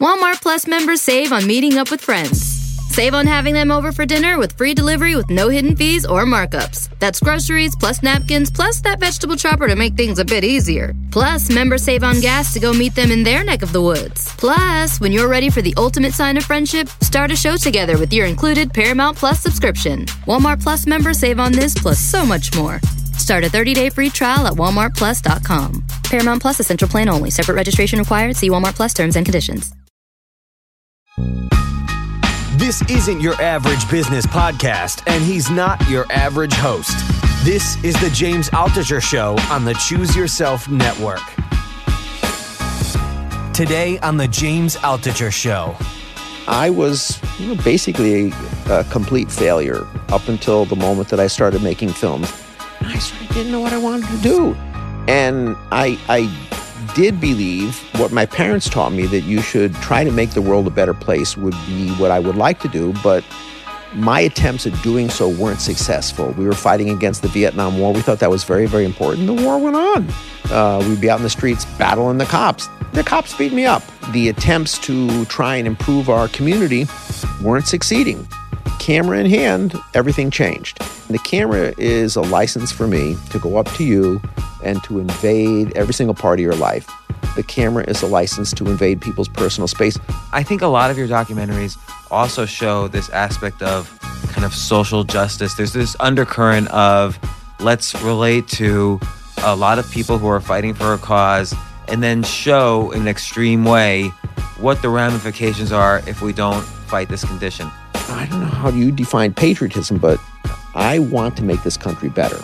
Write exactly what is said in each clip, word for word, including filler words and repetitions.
Walmart Plus members save on meeting up with friends. Save on having them over for dinner with free delivery with no hidden fees or markups. That's groceries, plus napkins, plus that vegetable chopper to make things a bit easier. Plus, members save on gas to go meet them in their neck of the woods. Plus, when you're ready for the ultimate sign of friendship, start a show together with your included Paramount Plus subscription. Walmart Plus members save on this plus so much more. Start a thirty-day free trial at walmart plus dot com. Paramount Plus Essential Plan only. Separate registration required. See Walmart Plus terms and conditions. This isn't your average business podcast, and he's not your average host. This is the James Altucher Show on the Choose Yourself Network. Today on the James Altucher Show. I was you know, basically a, a complete failure up until the moment that I started making films. And I sort of didn't know what I wanted to do. And I, I did believe what my parents taught me, that you should try to make the world a better place, would be what I would like to do. But my attempts at doing so weren't successful. We were fighting against the Vietnam War. We thought that was very, very important. The war went on. Uh, we'd be out in the streets battling the cops. The cops beat me up. The attempts to try and improve our community weren't succeeding. Camera in hand, everything changed. The camera is a license for me to go up to you and to invade every single part of your life. The camera is a license to invade people's personal space. I think a lot of your documentaries also show this aspect of kind of social justice. There's this undercurrent of let's relate to a lot of people who are fighting for a cause and then show in an extreme way what the ramifications are if we don't fight this condition. I don't know how you define patriotism, but I want to make this country better.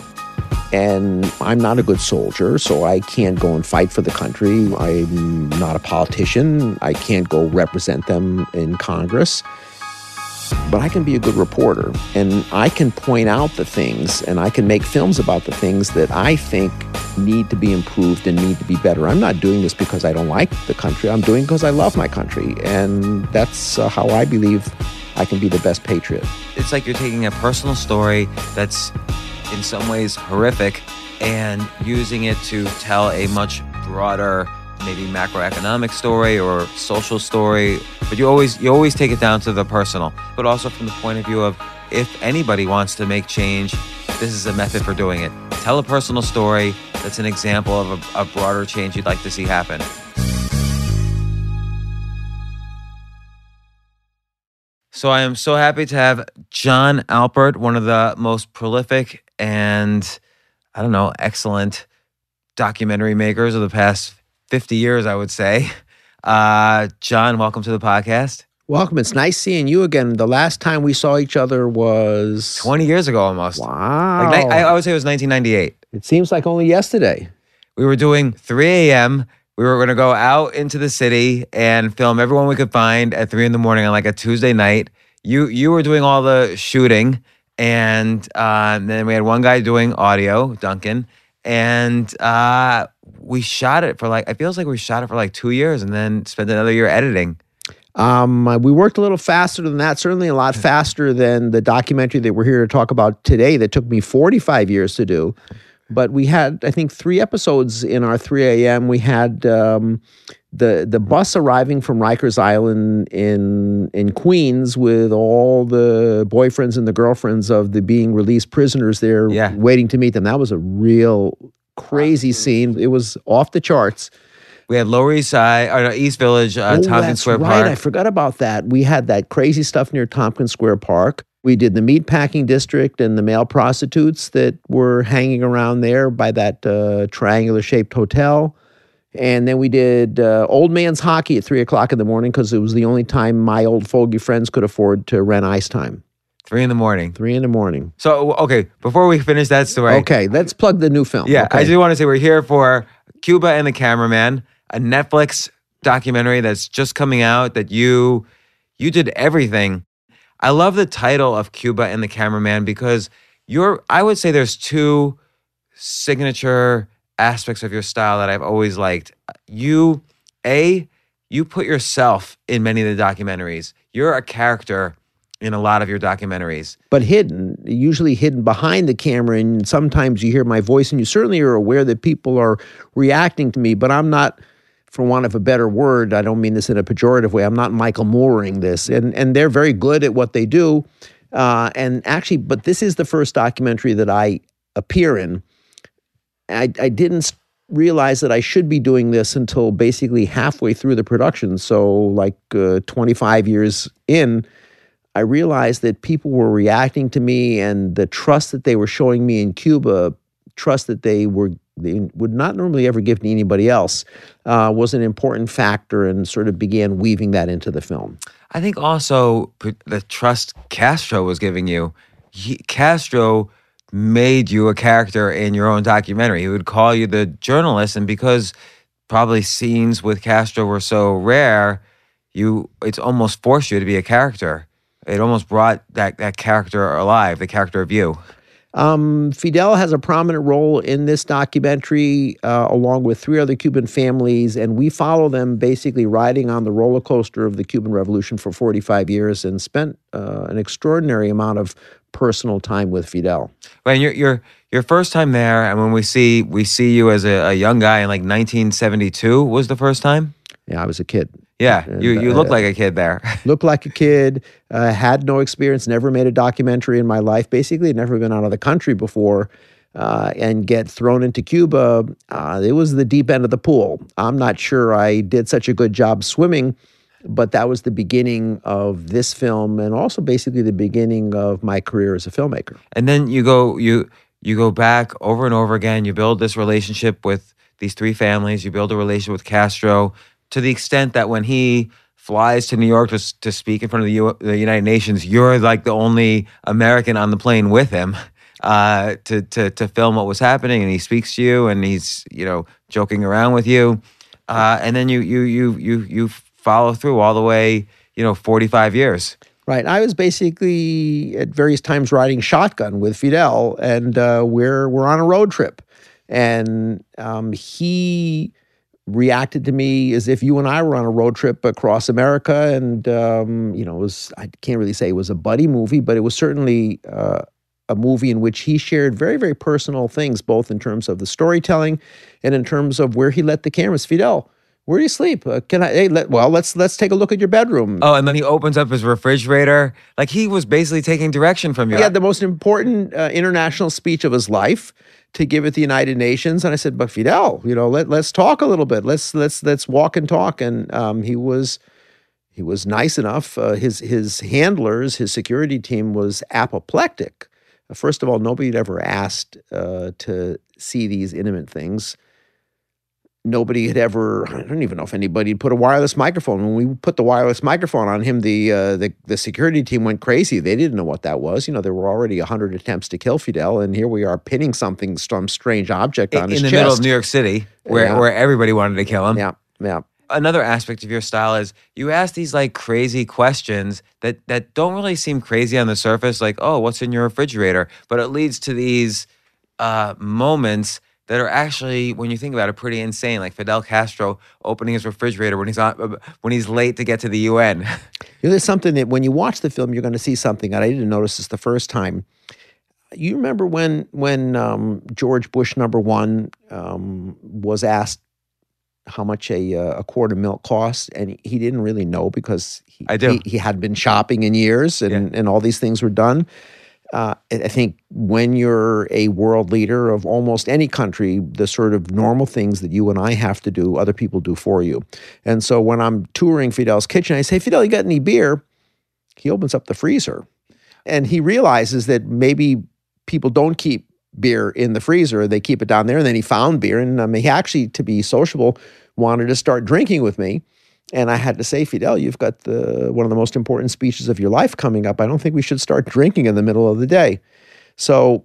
And I'm not a good soldier, so I can't go and fight for the country. I'm not a politician. I can't go represent them in Congress. But I can be a good reporter, and I can point out the things, and I can make films about the things that I think need to be improved and need to be better. I'm not doing this because I don't like the country. I'm doing it because I love my country, and that's uh, how I believe I can be the best patriot. It's like you're taking a personal story that's in some ways horrific and using it to tell a much broader, maybe macroeconomic story or social story, but you always you always take it down to the personal, but also from the point of view of if anybody wants to make change, this is a method for doing it. Tell a personal story that's an example of a, a broader change you'd like to see happen. So I am so happy to have Jon Alpert, one of the most prolific and, I don't know, excellent documentary makers of the past fifty years, I would say. Uh, Jon, welcome to the podcast. Welcome. It's nice seeing you again. The last time we saw each other was... twenty years ago almost. Wow. Like, I, I would say it was nineteen ninety-eight. It seems like only yesterday. We were doing three a.m. We were going to go out into the city and film everyone we could find at three in the morning on like a Tuesday night. You you were doing all the shooting, and uh, then we had one guy doing audio, Duncan, and uh, we shot it for like, it feels like we shot it for like two years and then spent another year editing. Um, we worked a little faster than that, certainly a lot faster than the documentary that we're here to talk about today that took me forty-five years to do. But we had, I think, three episodes in our three a.m. We had um, the the bus arriving from Rikers Island in in Queens with all the boyfriends and the girlfriends of the being released prisoners there yeah. waiting to meet them. That was a real crazy scene. It was off the charts. We had Lower East Side, or no, East Village, uh, oh, Tompkins that's Square right. Park. I forgot about that. We had that crazy stuff near Tompkins Square Park. We did the meatpacking district and the male prostitutes that were hanging around there by that uh, triangular-shaped hotel. And then we did uh, old man's hockey at three o'clock in the morning because it was the only time my old fogey friends could afford to rent ice time. Three in the morning. Three in the morning. So, okay, before we finish that story. Okay, let's plug the new film. Yeah, okay. I just want to say we're here for Cuba and the Cameraman, a Netflix documentary that's just coming out that you you did everything. I love the title of Cuba and the Cameraman because you're, I would say there's two signature aspects of your style that I've always liked. You, A, you put yourself in many of the documentaries. You're a character in a lot of your documentaries. But hidden, usually hidden behind the camera, and sometimes you hear my voice, and you certainly are aware that people are reacting to me, but I'm not for want of a better word, I don't mean this in a pejorative way, I'm not Michael Mooring this. And, and they're very good at what they do. Uh, and actually, but this is the first documentary that I appear in. I, I didn't realize that I should be doing this until basically halfway through the production. So like uh, twenty-five years in, I realized that people were reacting to me, and the trust that they were showing me in Cuba, trust that they were they would not normally ever give to anybody else, uh, was an important factor, and sort of began weaving that into the film. I think also the trust Castro was giving you. He, Castro made you a character in your own documentary. He would call you the journalist, and because probably scenes with Castro were so rare, you it's almost forced you to be a character. It almost brought that, that character alive, the character of you. Um, Fidel has a prominent role in this documentary, uh, along with three other Cuban families, and we follow them basically riding on the roller coaster of the Cuban Revolution for forty-five years, and spent uh, an extraordinary amount of personal time with Fidel. When your your your first time there, and when we see we see you as a, a young guy in like nineteen seventy-two was the first time. Yeah, I was a kid. Yeah, And, you you uh, look like a kid there. Looked like a kid, uh, had no experience, never made a documentary in my life, basically never been out of the country before, uh, and get thrown into Cuba. Uh, it was the deep end of the pool. I'm not sure I did such a good job swimming, but that was the beginning of this film, and also basically the beginning of my career as a filmmaker. And then you go you you go back over and over again. You build this relationship with these three families. You build a relationship with Castro, to the extent that when he flies to New York to, to speak in front of the, U, the United Nations, you're like the only American on the plane with him uh, to, to to film what was happening, and he speaks to you, and he's, you know, joking around with you, uh, and then you you you you you follow through all the way, you know, forty-five years. Right. I was basically at various times riding shotgun with Fidel, and uh, we're we're on a road trip, and um, he reacted to me as if you and I were on a road trip across America. And, um, you know, it was, I can't really say it was a buddy movie, but it was certainly uh, a movie in which he shared very, very personal things, both in terms of the storytelling and in terms of where he let the cameras. Fidel, where do you sleep? Uh, can I, hey, let, well, let's, let's take a look at your bedroom. Oh, and then he opens up his refrigerator. Like, he was basically taking direction from you. He had the most important uh, international speech of his life to give at the United Nations, and I said, "But Fidel, you know, let let's talk a little bit. Let's let's let's walk and talk." And um, he was he was nice enough. Uh, his his handlers, his security team was apoplectic. Uh, first of all, nobody had ever asked uh, to see these intimate things. Nobody had ever, I don't even know if anybody had put a wireless microphone. When we put the wireless microphone on him, the uh, the, the security team went crazy. They didn't know what that was. You know, there were already a hundred attempts to kill Fidel, and here we are pinning something, some strange object on in, his in the chest. middle of New York City, where, Yeah. where everybody wanted to kill him. Yeah, yeah. Another aspect of your style is you ask these like crazy questions that that don't really seem crazy on the surface, like, oh, what's in your refrigerator? But it leads to these uh, moments that are actually, when you think about it, pretty insane. Like Fidel Castro opening his refrigerator when he's on, when he's late to get to the U N. You know, there's something that when you watch the film, you're going to see something, and I didn't notice this the first time. You remember when when um, George Bush number one um, was asked how much a uh, a quart of milk costs, and he didn't really know because he I do. he, he hadn't been shopping in years, and, Yeah. and all these things were done. Uh, I think when you're a world leader of almost any country, the sort of normal things that you and I have to do, other people do for you. And so when I'm touring Fidel's kitchen, I say, Fidel, you got any beer? He opens up the freezer, and he realizes that maybe people don't keep beer in the freezer. They keep it down there, and then he found beer, and um, he actually, to be sociable, wanted to start drinking with me. And I had to say, Fidel, you've got the one of the most important speeches of your life coming up. I don't think we should start drinking in the middle of the day. So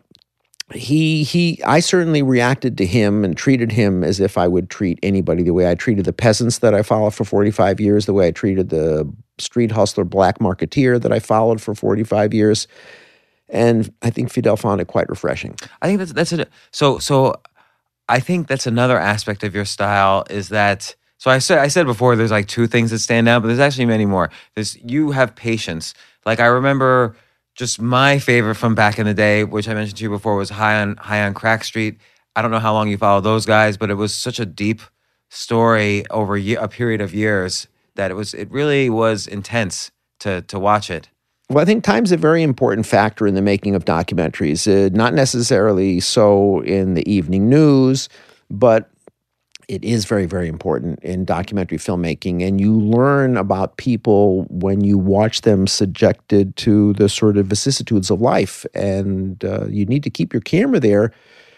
he he I certainly reacted to him and treated him as if I would treat anybody, the way I treated the peasants that I followed for forty-five years, the way I treated the street hustler black marketeer that I followed for forty-five years. And I think Fidel found it quite refreshing. I think that's that's a, so so. I think that's another aspect of your style is that. So I said I said before there's like two things that stand out, but there's actually many more. There's you have patience. Like I remember just my favorite from back in the day, which I mentioned to you before, was High on High on Crack Street. I don't know how long you followed those guys, but it was such a deep story over ye- a period of years that it was it really was intense to to watch it. Well, I think time's a very important factor in the making of documentaries. Uh, not necessarily so in the evening news, but it is very, very important in documentary filmmaking. And you learn about people when you watch them subjected to the sort of vicissitudes of life. And uh, you need to keep your camera there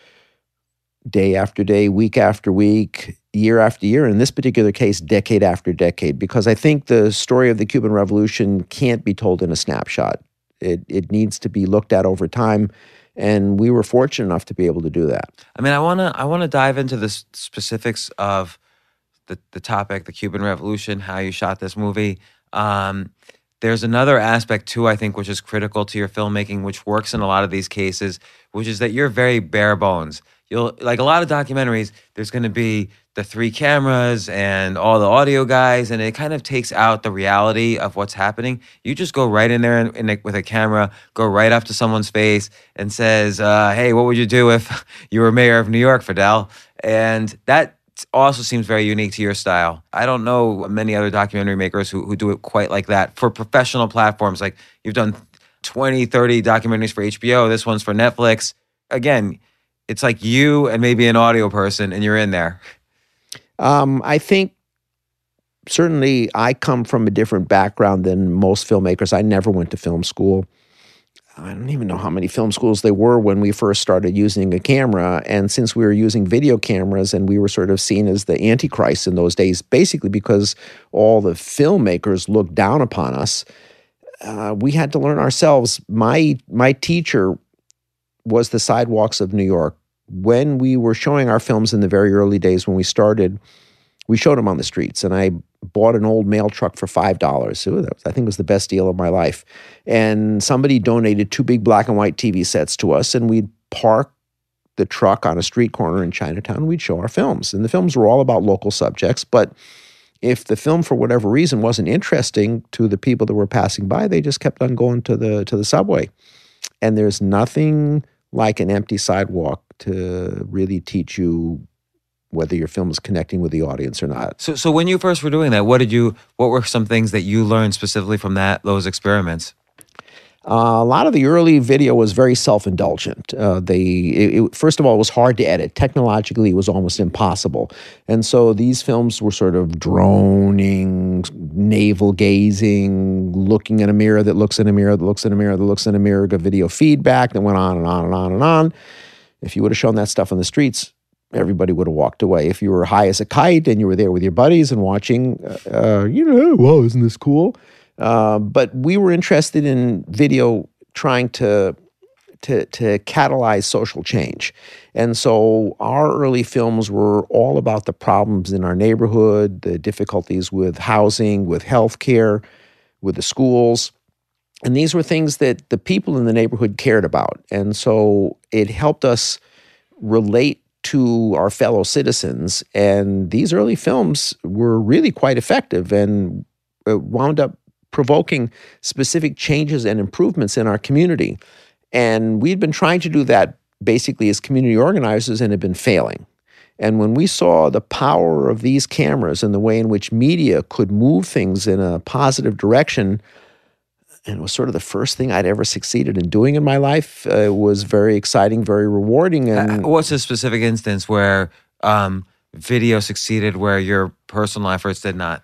day after day, week after week, year after year, in this particular case, decade after decade, because I think the story of the Cuban Revolution can't be told in a snapshot. It, it needs to be looked at over time. And we were fortunate enough to be able to do that. I mean, I want to I want to dive into the s- specifics of the, the topic, the Cuban Revolution, how you shot this movie. Um, there's another aspect, too, I think, which is critical to your filmmaking, which works in a lot of these cases, which is that you're very bare bones. You'll like a lot of documentaries, there's going to be the three cameras and all the audio guys, and it kind of takes out the reality of what's happening. You just go right in there in, in a, with a camera, go right up to someone's face and says, uh, hey, what would you do if you were mayor of New York, Fidel? And that also seems very unique to your style. I don't know many other documentary makers who, who do it quite like that for professional platforms. Like you've done twenty, thirty documentaries for H B O. This one's for Netflix. Again, it's like you and maybe an audio person and you're in there. Um, I think certainly I come from a different background than most filmmakers. I never went to film school. I don't even know how many film schools there were when we first started using a camera. And since we were using video cameras and we were sort of seen as the Antichrist in those days, basically because all the filmmakers looked down upon us, uh, we had to learn ourselves. My, my teacher was the sidewalks of New York. When we were showing our films in the very early days when we started, we showed them on the streets. And I bought an old mail truck for five dollars. Ooh, that was, I think it was the best deal of my life. And somebody donated two big black and white T V sets to us, and we'd park the truck on a street corner in Chinatown, and we'd show our films. And the films were all about local subjects, but if the film, for whatever reason, wasn't interesting to the people that were passing by, they just kept on going to the to the subway. And there's nothing like an empty sidewalk to really teach you whether your film is connecting with the audience or not. So, so when you first were doing that, what did you? What were some things that you learned specifically from that those experiments? Uh, a lot of the early video was very self-indulgent. Uh, they, it, it, first of all, it was hard to edit. Technologically, it was almost impossible. And so these films were sort of droning, navel-gazing, looking in a mirror that looks in a mirror that looks in a mirror that looks in a mirror, got video feedback that went on and on and on and on. If you would have shown that stuff on the streets, everybody would have walked away. If you were high as a kite and you were there with your buddies and watching, uh, you know, whoa, isn't this cool? Uh, but we were interested in video trying to, to, to catalyze social change. And so our early films were all about the problems in our neighborhood, the difficulties with housing, with healthcare, with the schools. And these were things that the people in the neighborhood cared about. And so it helped us relate to our fellow citizens. And these early films were really quite effective and wound up provoking specific changes and improvements in our community. And we'd been trying to do that basically as community organizers and had been failing. And when we saw the power of these cameras and the way in which media could move things in a positive direction, and it was sort of the first thing I'd ever succeeded in doing in my life, uh, it was very exciting, very rewarding. And Uh, what's a specific instance where um, video succeeded where your personal efforts did not?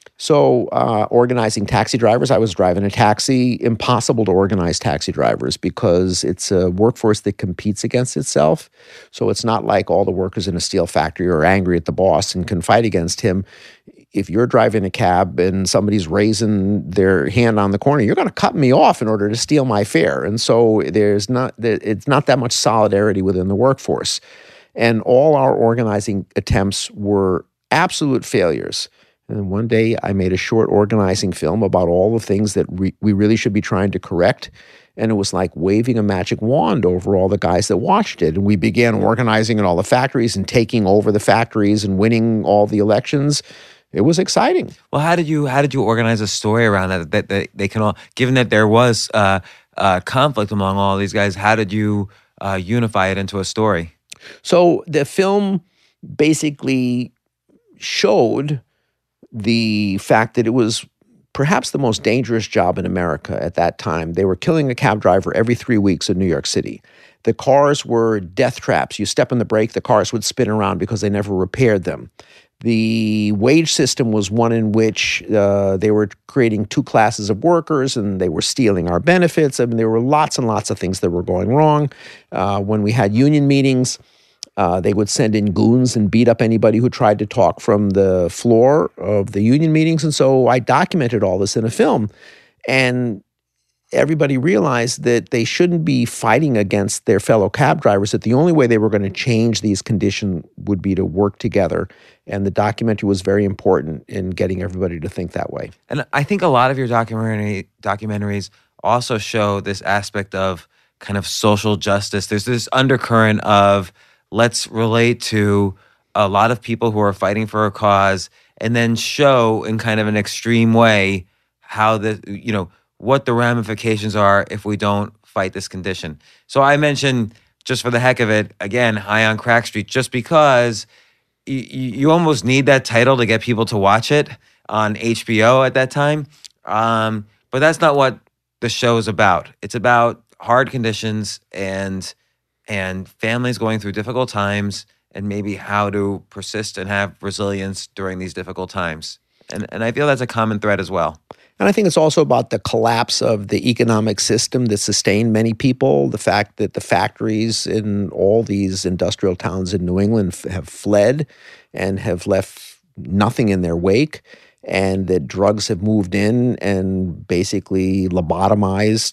So uh, organizing taxi drivers, I was driving a taxi. Impossible to organize taxi drivers because it's a workforce that competes against itself. So it's not like all the workers in a steel factory are angry at the boss and can fight against him. If you're driving a cab and somebody's raising their hand on the corner, you're going to cut me off in order to steal my fare. And so there's not, it's not that much solidarity within the workforce. And all our organizing attempts were absolute failures. And one day I made a short organizing film about all the things that re- we really should be trying to correct. And it was like waving a magic wand over all the guys that watched it. And we began organizing in all the factories and taking over the factories and winning all the elections. It was exciting. Well, how did you how did you organize a story around that that, that they can all, given that there was uh, uh, conflict among all these guys, how did you uh, unify it into a story? So the film basically showed the fact that it was perhaps the most dangerous job in America at that time. They were killing a cab driver every three weeks in New York City. The cars were death traps. You step on the brake, the cars would spin around because they never repaired them. The wage system was one in which uh, they were creating two classes of workers and they were stealing our benefits. I mean, there were lots and lots of things that were going wrong. Uh, when we had union meetings, uh, they would send in goons and beat up anybody who tried to talk from the floor of the union meetings. And so I documented all this in a film. And everybody realized that they shouldn't be fighting against their fellow cab drivers, that the only way they were going to change these conditions would be to work together. And the documentary was very important in getting everybody to think that way. And I think a lot of your documentary documentaries also show this aspect of kind of social justice. There's this undercurrent of let's relate to a lot of people who are fighting for a cause and then show in kind of an extreme way how the, you know, what the ramifications are if we don't fight this condition. So I mentioned, just for the heck of it, again, High on Crack Street, just because you, you almost need that title to get people to watch it on H B O at that time. Um, but that's not what the show is about. It's about hard conditions and and families going through difficult times and maybe how to persist and have resilience during these difficult times. And and I feel that's a common thread as well. And I think it's also about the collapse of the economic system that sustained many people, the fact that the factories in all these industrial towns in New England f- have fled and have left nothing in their wake, and that drugs have moved in and basically lobotomized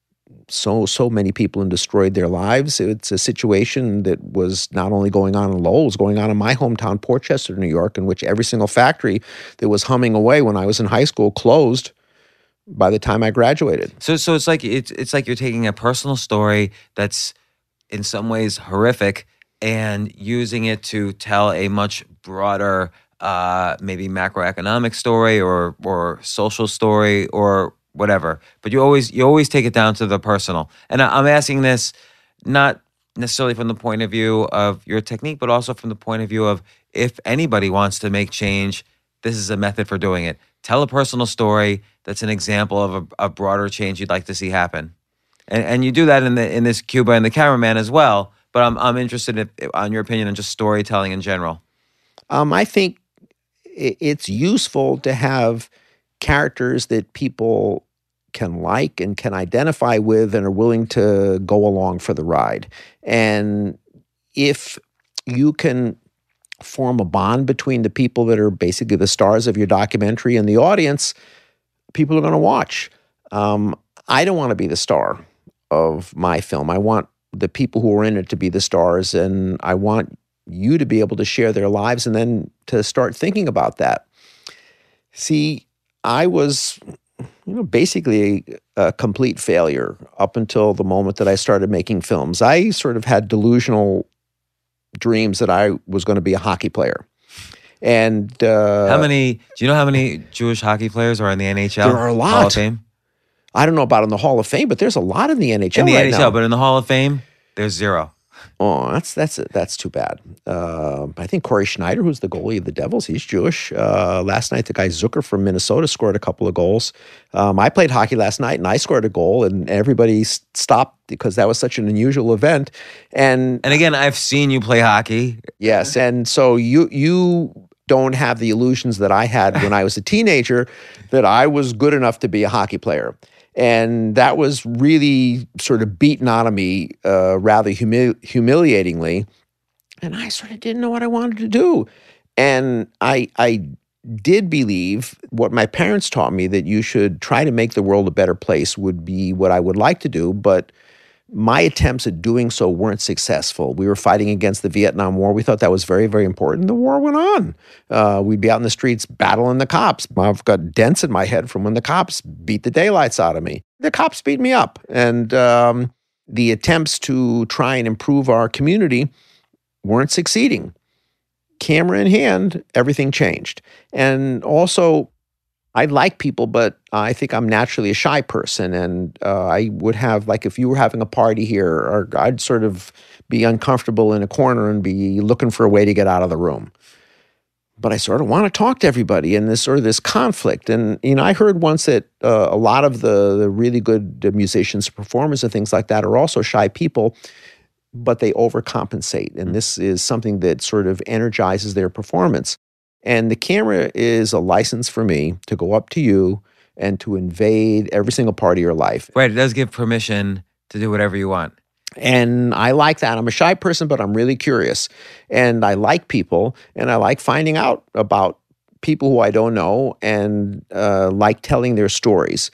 so so many people and destroyed their lives. It's a situation that was not only going on in Lowell, it was going on in my hometown, Portchester, New York, in which every single factory that was humming away when I was in high school closed by the time I graduated. So so it's like it's it's like you're taking a personal story that's in some ways horrific and using it to tell a much broader uh, maybe macroeconomic story or or social story or whatever, but you always you always take it down to the personal. And I'm asking this not necessarily from the point of view of your technique, but also from the point of view of if anybody wants to make change, this is a method for doing it. Tell a personal story that's an example of a, a broader change you'd like to see happen, and and you do that in the in this Cuba and the Cameraman as well. But I'm I'm interested in, on your opinion on just storytelling in general. Um, I think it's useful to have characters that people can like and can identify with and are willing to go along for the ride. And if you can form a bond between the people that are basically the stars of your documentary and the audience, people are going to watch. Um, I don't want to be the star of my film. I want the people who are in it to be the stars, and I want you to be able to share their lives and then to start thinking about that. See, I was, you know, basically a, a complete failure up until the moment that I started making films. I sort of had delusional dreams that I was going to be a hockey player. And uh, how many? Do you know how many Jewish hockey players are in the N H L? There are a lot. Hall of Fame. I don't know about in the Hall of Fame, but there's a lot in the N H L in the right N H L, now. But in the Hall of Fame, there's zero. Oh, that's that's that's too bad. Uh, I think Corey Schneider, who's the goalie of the Devils, he's Jewish. Uh, last night, the guy Zucker from Minnesota scored a couple of goals. Um, I played hockey last night, and I scored a goal, and everybody stopped because that was such an unusual event. And And again, I've seen you play hockey. yes, and so you you don't have the illusions that I had when I was a teenager that I was good enough to be a hockey player. And that was really sort of beaten out of me uh, rather humi- humiliatingly. And I sort of didn't know what I wanted to do. And I, I did believe what my parents taught me, that you should try to make the world a better place, would be what I would like to do. But my attempts at doing so weren't successful. We were fighting against the Vietnam War. We thought that was very, very important. The war went on. Uh, we'd be out in the streets battling the cops. I've got dents in my head from when the cops beat the daylights out of me. The cops beat me up. And um, the attempts to try and improve our community weren't succeeding. Camera in hand, everything changed. And also, I like people, but I think I'm naturally a shy person. And uh, I would have, like, if you were having a party here, or I'd sort of be uncomfortable in a corner and be looking for a way to get out of the room. but I sort of want to talk to everybody, and there's sort of this conflict. And, you know, I heard once that uh, a lot of the, the really good musicians, performers, and things like that are also shy people, but they overcompensate. And this is something that sort of energizes their performance. And the camera is a license for me to go up to you and to invade every single part of your life. Right. It does give permission to do whatever you want. And I like that. I'm a shy person, but I'm really curious. And I like people, and I like finding out about people who I don't know, and uh, like telling their stories.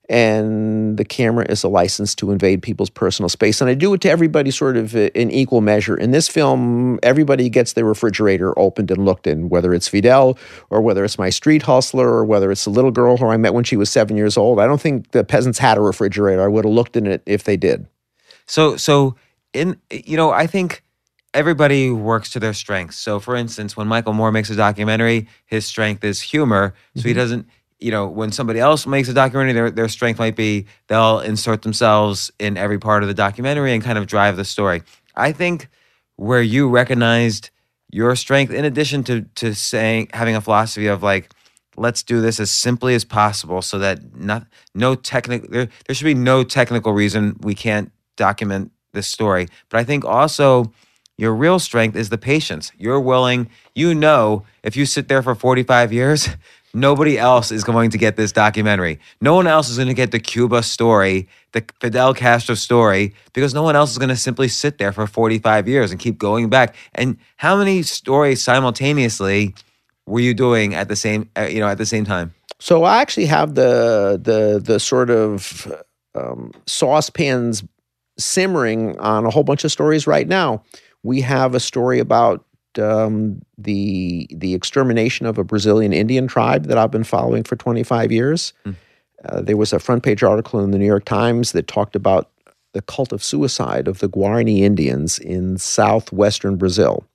And the camera is a license to invade people's personal space. And I do it to everybody sort of in equal measure. In this film, everybody gets their refrigerator opened and looked in, whether it's Fidel or whether it's my street hustler or whether it's the little girl who I met when she was seven years old. I don't think the peasants had a refrigerator. I would have looked in it if they did. So, so in, you know, I think everybody works to their strengths. So for instance, when Michael Moore makes a documentary, his strength is humor. So mm-hmm. he doesn't, you know, when somebody else makes a documentary, their their strength might be they'll insert themselves in every part of the documentary and kind of drive the story. I think where you recognized your strength, in addition to to saying, having a philosophy of like, let's do this as simply as possible so that not, no technical, there, there should be no technical reason we can't document this story. But I think also your real strength is the patience. You're willing, you know, if you sit there for forty-five years, nobody else is going to get this documentary. No one else is going to get the Cuba story, the Fidel Castro story, because no one else is going to simply sit there for forty-five years and keep going back. And how many stories simultaneously were you doing at the same, you know, at the same time? So I actually have the the the sort of um, saucepans simmering on a whole bunch of stories right now. We have a story about um, the the extermination of a Brazilian Indian tribe that I've been following for twenty-five years. Mm. Uh, there was a front page article in the New York Times that talked about the cult of suicide of the Guarani Indians in southwestern Brazil.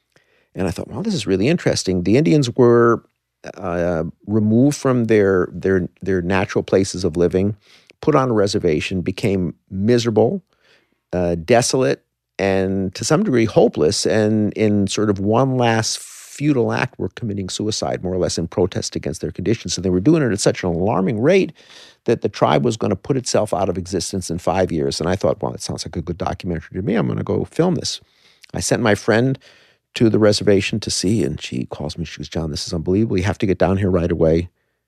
And I thought, well, this is really interesting. The Indians were uh, removed from their their their natural places of living, put on a reservation, became miserable, uh, desolate, and to some degree hopeless, and in sort of one last futile act were committing suicide, more or less in protest against their conditions. So they were doing it at such an alarming rate that the tribe was going to put itself out of existence in five years. And I thought, well, that sounds like a good documentary to me. I'm going to go film this. I sent my friend to the reservation to see, and she calls me. She goes, John, this is unbelievable. You have to get down here right away.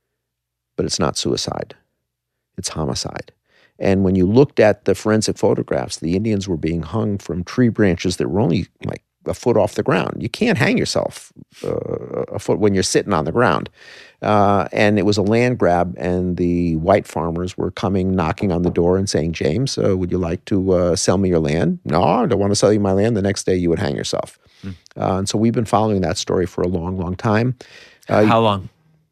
But it's not suicide. It's homicide. And when you looked at the forensic photographs, the Indians were being hung from tree branches that were only like a foot off the ground. You can't hang yourself uh, a foot when you're sitting on the ground. Uh, and it was a land grab, and the white farmers were coming, knocking on the door and saying, James, uh, would you like to uh, sell me your land? No, I don't want to sell you my land. The next day you would hang yourself. Mm. Uh, and so we've been following that story for a long, long time. Uh, How long?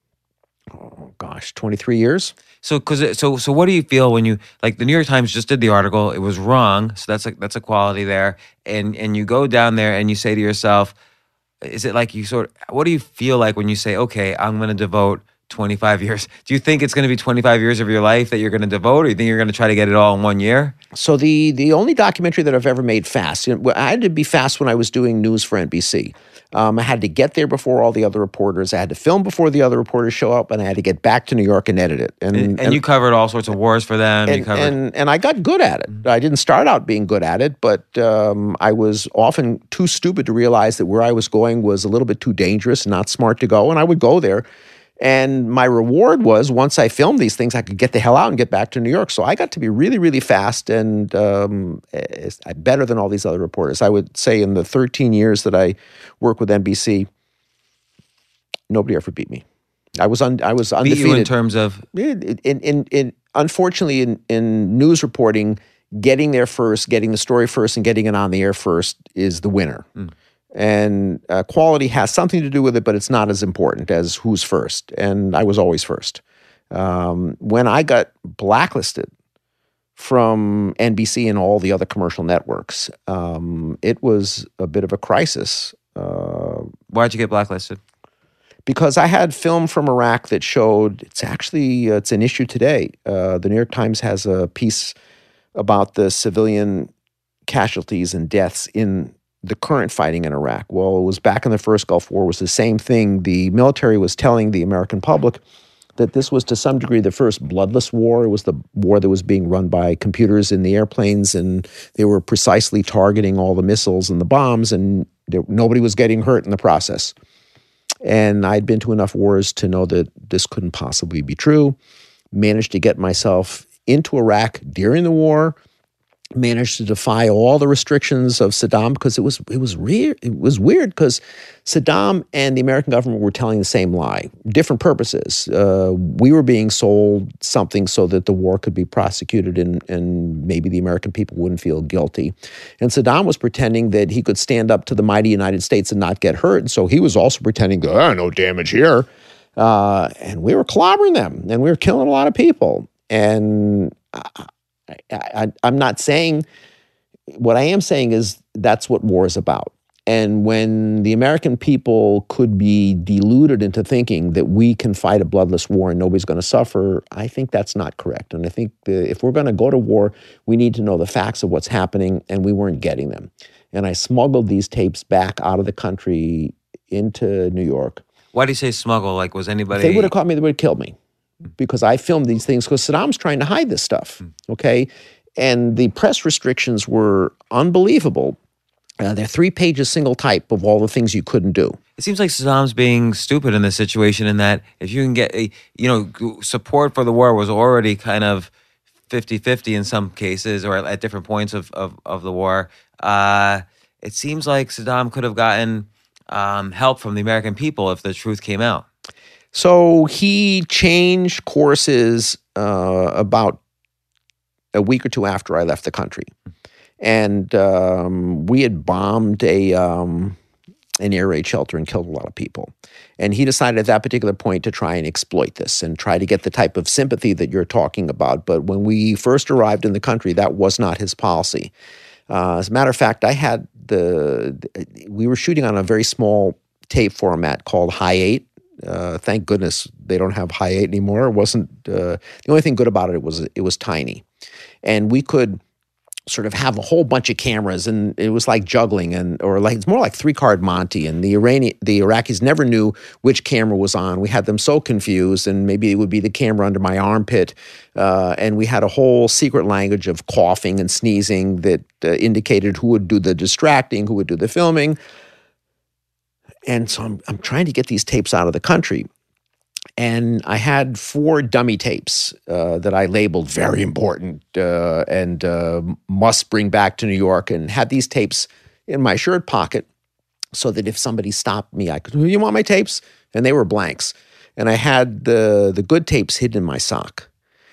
Oh, gosh, twenty-three years. So, cause so, so, what do you feel when you like the New York Times just did the article? It was wrong, so that's a that's a quality there. And and you go down there and you say to yourself, is it like you sort of? What do you feel like when you say, okay, I'm going to devote twenty-five years? Do you think it's going to be twenty-five years of your life that you're going to devote, or you think you're going to try to get it all in one year? So the the only documentary that I've ever made fast, you know, I had to be fast when I was doing news for N B C. Um, I had to get there before all the other reporters. I had to film before the other reporters show up, and I had to get back to New York and edit it. And, and, and you covered all sorts of wars for them. And, you covered- and, and I got good at it. I didn't start out being good at it, but um, I was often too stupid to realize that where I was going was a little bit too dangerous and not smart to go, and I would go there. And my reward was, once I filmed these things, I could get the hell out and get back to New York. So I got to be really, really fast and um, better than all these other reporters. I would say in the thirteen years that I worked with N B C, nobody ever beat me. I was un, I was undefeated. Beat you in terms of? In, in, in, in, unfortunately, in, in news reporting, getting there first, getting the story first, and getting it on the air first is the winner. Mm. And uh, quality has something to do with it, but it's not as important as who's first. And I was always first. Um, when I got blacklisted from N B C and all the other commercial networks, um, it was a bit of a crisis. Uh, Why'd you get blacklisted? Because I had film from Iraq that showed, it's actually, uh, it's an issue today. Uh, the New York Times has a piece about the civilian casualties and deaths in the current fighting in Iraq? Well, it was back in the first Gulf War, it was the same thing. The military was telling the American public that this was to some degree the first bloodless war. It was the war that was being run by computers in the airplanes, and they were precisely targeting all the missiles and the bombs, and there, nobody was getting hurt in the process. And I'd been to enough wars to know that this couldn't possibly be true. Managed to get myself into Iraq during the war, managed to defy all the restrictions of Saddam, because it was it was re- it was weird because Saddam and the American government were telling the same lie, different purposes. Uh, we were being sold something so that the war could be prosecuted and, and maybe the American people wouldn't feel guilty. And Saddam was pretending that he could stand up to the mighty United States and not get hurt. And so he was also pretending, oh, no damage here. Uh, and we were clobbering them, and we were killing a lot of people. And I, I, I'm not saying, what I am saying is that's what war is about. And when the American people could be deluded into thinking that we can fight a bloodless war and nobody's going to suffer, I think that's not correct. And I think the, if we're going to go to war, we need to know the facts of what's happening, and we weren't getting them. And I smuggled these tapes back out of the country into New York. Why do you say smuggle? Like, was anybody... If they would have caught me, they would have killed me. Because I filmed these things, because Saddam's trying to hide this stuff, okay? And the press restrictions were unbelievable. Uh, they're three pages single type of all the things you couldn't do. It seems like Saddam's being stupid in this situation, in that if you can get, a, you know, support for the war was already kind of fifty-fifty in some cases, or at different points of, of, of the war. Uh, it seems like Saddam could have gotten um, help from the American people if the truth came out. So he changed courses uh, about a week or two after I left the country. And um, we had bombed a um, an air raid shelter and killed a lot of people. And he decided at that particular point to try and exploit this and try to get the type of sympathy that you're talking about. But when we first arrived in the country, that was not his policy. Uh, as a matter of fact, I had the, we were shooting on a very small tape format called High eight. Uh, thank goodness they don't have High eight anymore. It wasn't, uh, the only thing good about it was it was tiny. And we could sort of have a whole bunch of cameras, and it was like juggling, and or like it's more like three-card Monte. And the Iranian, the Iraqis never knew which camera was on. We had them so confused, and maybe it would be the camera under my armpit. Uh, and we had a whole secret language of coughing and sneezing that uh, indicated who would do the distracting, who would do the filming. And so I'm, I'm trying to get these tapes out of the country. And I had four dummy tapes uh, that I labeled very important uh, and uh, must bring back to New York, and had these tapes in my shirt pocket so that if somebody stopped me, I could, you want my tapes? And they were blanks. And I had the, the good tapes hidden in my sock.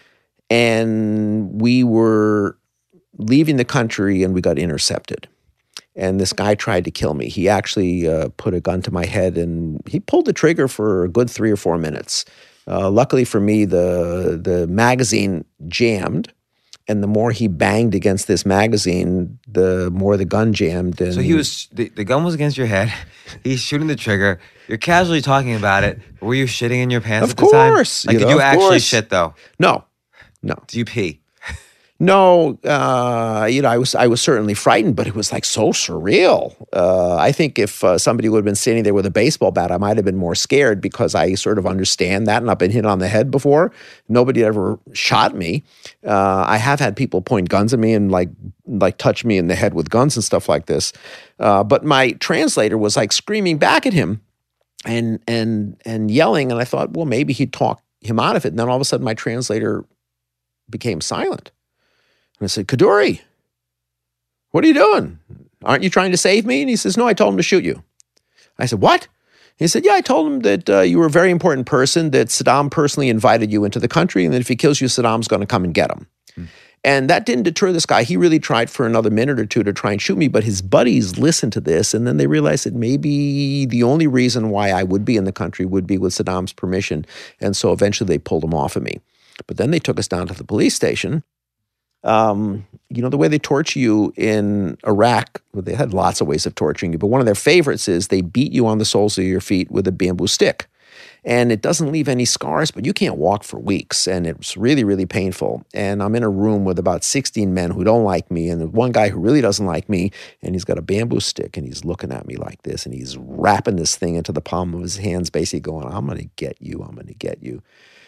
And we were leaving the country, and we got intercepted. And this guy tried to kill me. He actually uh, put a gun to my head, and he pulled the trigger for a good three or four minutes. Uh, luckily for me, the the magazine jammed, and the more he banged against this magazine, the more the gun jammed. And so he was the, the gun was against your head. He's shooting the trigger. You're casually talking about it. Were you shitting in your pants of at the time? Of course. Like, you did know, you actually course. shit though? No, no. Do you pee? No, uh, you know, I was I was certainly frightened, but it was like so surreal. Uh, I think if uh, somebody would have been standing there with a baseball bat, I might have been more scared, because I sort of understand that, and I've been hit on the head before. Nobody ever shot me. Uh, I have had people point guns at me and like like touch me in the head with guns and stuff like this. Uh, but my translator was like screaming back at him and and and yelling, and I thought, well, maybe he'd talk him out of it. And then all of a sudden, my translator became silent. And I said, Kaduri, what are you doing? Aren't you trying to save me? And he says, no, I told him to shoot you. I said, what? He said, yeah, I told him that uh, you were a very important person, that Saddam personally invited you into the country, and that if he kills you, Saddam's going to come and get him. Hmm. And that didn't deter this guy. He really tried for another minute or two to try and shoot me, but his buddies listened to this, and then they realized that maybe the only reason why I would be in the country would be with Saddam's permission. And so eventually they pulled him off of me. But then they took us down to the police station. Um, you know, the way they torture you in Iraq, well, they had lots of ways of torturing you, but one of their favorites is they beat you on the soles of your feet with a bamboo stick. and it doesn't leave any scars, but you can't walk for weeks, and it's really, really painful. And I'm in a room with about sixteen men who don't like me, and one guy who really doesn't like me, and he's got a bamboo stick, and he's looking at me like this, and he's wrapping this thing into the palm of his hands, basically going, I'm going to get you, I'm going to get you.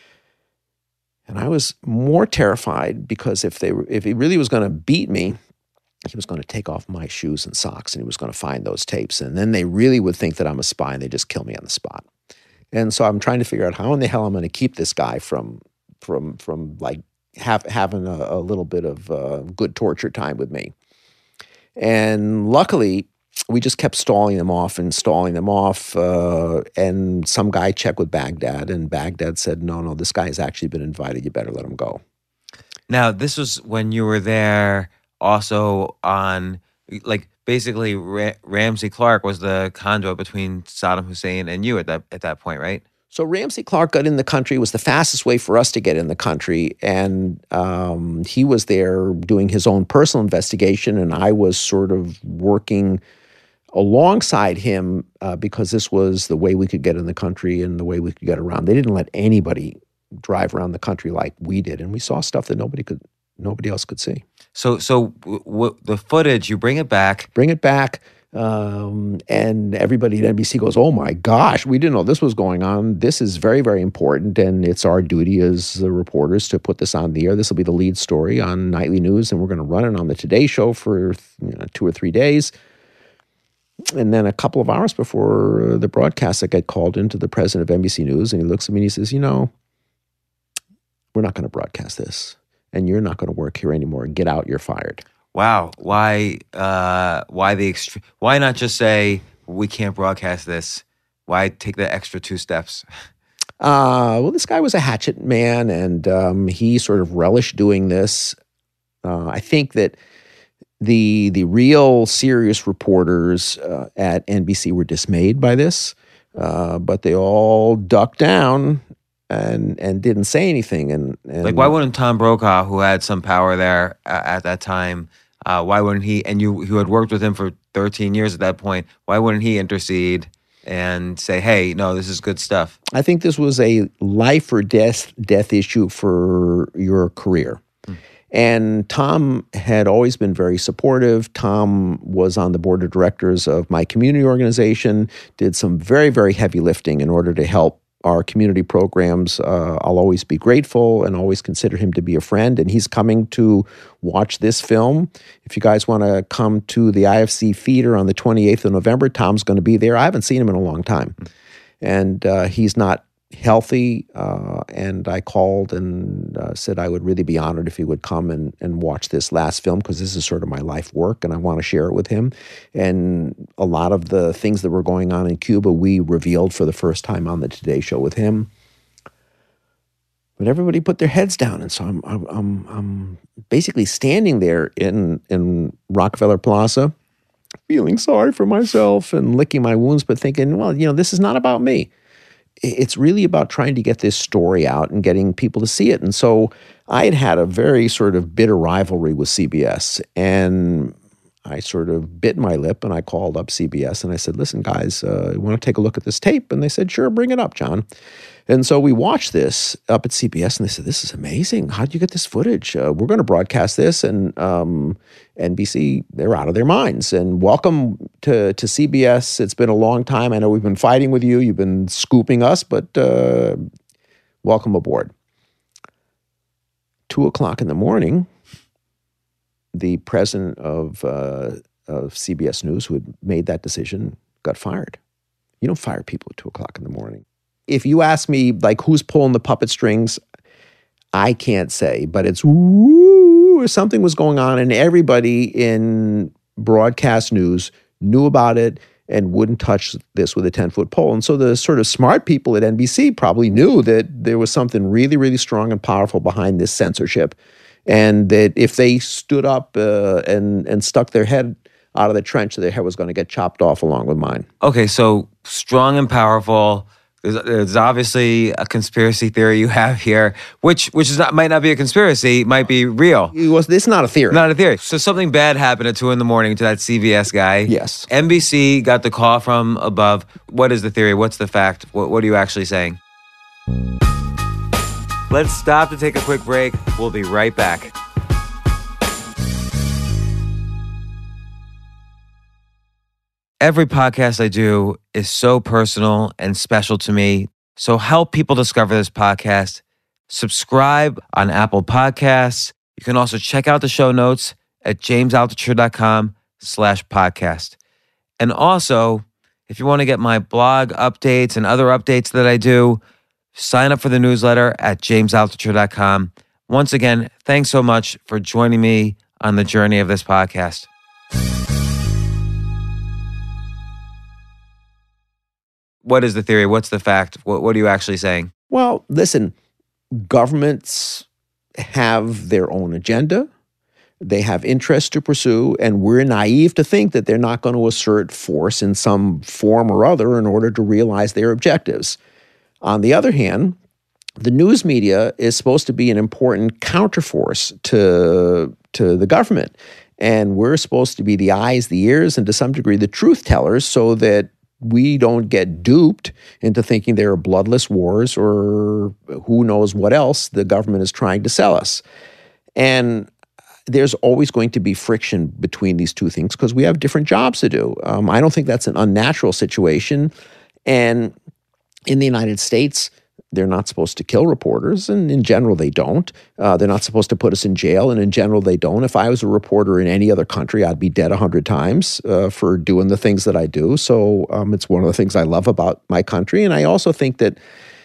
And I was more terrified because if they were, if he really was going to beat me, he was going to take off my shoes and socks, and he was going to find those tapes. And then they really would think that I'm a spy, and they just kill me on the spot. And so I'm trying to figure out how in the hell I'm going to keep this guy from, from, from like have, having a, a little bit of uh, good torture time with me. And luckily, we just kept stalling them off and stalling them off. Uh, and some guy checked with Baghdad, and Baghdad said, no, no, this guy has actually been invited. You better let him go. Now, this was when you were there also on, like, basically Ra- Ramsey Clark was the conduit between Saddam Hussein and you at that at that point, right? So Ramsey Clark got in the country. It was the fastest way for us to get in the country. And um, he was there doing his own personal investigation, and I was sort of working alongside him uh, because this was the way we could get in the country and the way we could get around. They didn't let anybody drive around the country like we did, and we saw stuff that nobody could, nobody else could see. So, so w- w- the footage, you bring it back. Bring it back, um, and everybody at N B C goes, oh my gosh, we didn't know this was going on. This is very, very important, and it's our duty as the reporters to put this on the air. This will be the lead story on Nightly News, and we're going to run it on the Today Show for you know, two or three days. And then a couple of hours before the broadcast, I get called into the president of N B C News, and he looks at me and he says, you know, we're not going to broadcast this, and you're not going to work here anymore. Get out, you're fired. Wow. Why uh, Why the extre- Why not just say, we can't broadcast this? Why take the extra two steps? Uh, well, this guy was a hatchet man, and um, he sort of relished doing this. Uh, I think that the the real serious reporters uh, at N B C were dismayed by this, uh, but they all ducked down and and didn't say anything. And, and like, why wouldn't Tom Brokaw, who had some power there uh, at that time, uh, why wouldn't he? And you, who had worked with him for thirteen years at that point, why wouldn't he intercede and say, hey, no, this is good stuff? I think this was a life or death death issue for your career. Mm. And Tom had always been very supportive. Tom was on the board of directors of my community organization, did some very, very heavy lifting in order to help our community programs. Uh, I'll always be grateful and always consider him to be a friend. And he's coming to watch this film. If you guys want to come to the I F C theater on the twenty-eighth of November, Tom's going to be there. I haven't seen him in a long time. And uh, he's not healthy. Uh, and I called and uh, said I would really be honored if he would come and, and watch this last film, because this is sort of my life work and I want to share it with him. And a lot of the things that were going on in Cuba, we revealed for the first time on the Today Show with him. But everybody put their heads down. And so I'm, I'm, I'm, I'm basically standing there in, in Rockefeller Plaza, feeling sorry for myself and licking my wounds, but thinking, well, you know, this is not about me. It's really about trying to get this story out and getting people to see it. And so I had had a very sort of bitter rivalry with C B S, and I sort of bit my lip and I called up C B S and I said, listen, guys, uh, you want to take a look at this tape? And they said, sure, bring it up, John. And so we watched this up at C B S, and they said, this is amazing. How did you get this footage? Uh, we're going to broadcast this. And um, N B C, they're out of their minds. And welcome to, to C B S. It's been a long time. I know we've been fighting with you. You've been scooping us, but uh, welcome aboard. Two o'clock in the morning, the president of, uh, of C B S News, who had made that decision, got fired. You don't fire people at two o'clock in the morning. If you ask me, like, who's pulling the puppet strings, I can't say, but it's woo, something was going on, and everybody in broadcast news knew about it and wouldn't touch this with a ten-foot pole. And so the sort of smart people at N B C probably knew that there was something really, really strong and powerful behind this censorship, and that if they stood up uh, and, and stuck their head out of the trench, their head was going to get chopped off along with mine. Okay, so strong and powerful. There's, there's obviously a conspiracy theory you have here, which which is not, might not be a conspiracy, might be real. It was, it's not a theory. Not a theory. So something bad happened at two in the morning to that C B S guy. Yes. N B C got the call from above. What is the theory? What's the fact? What, what are you actually saying? Let's stop to take a quick break. We'll be right back. Every podcast I do is so personal and special to me. So help people discover this podcast. Subscribe on Apple Podcasts. You can also check out the show notes at jamesaltucher.com slash podcast. And also, if you want to get my blog updates and other updates that I do, sign up for the newsletter at jamesaltucher dot com. Once again, thanks so much for joining me on the journey of this podcast. What is the theory? What's the fact? What, what are you actually saying? Well, listen, governments have their own agenda. They have interests to pursue, and we're naive to think that they're not going to assert force in some form or other in order to realize their objectives. On the other hand, the news media is supposed to be an important counterforce to, to the government. And we're supposed to be the eyes, the ears, and to some degree the truth tellers so that we don't get duped into thinking there are bloodless wars or who knows what else the government is trying to sell us. And there's always going to be friction between these two things because we have different jobs to do. Um, I don't think that's an unnatural situation. And in the United States, they're not supposed to kill reporters, and in general, they don't. Uh, they're not supposed to put us in jail, and in general, they don't. If I was a reporter in any other country, I'd be dead a hundred times uh, for doing the things that I do. So um, it's one of the things I love about my country. And I also think that,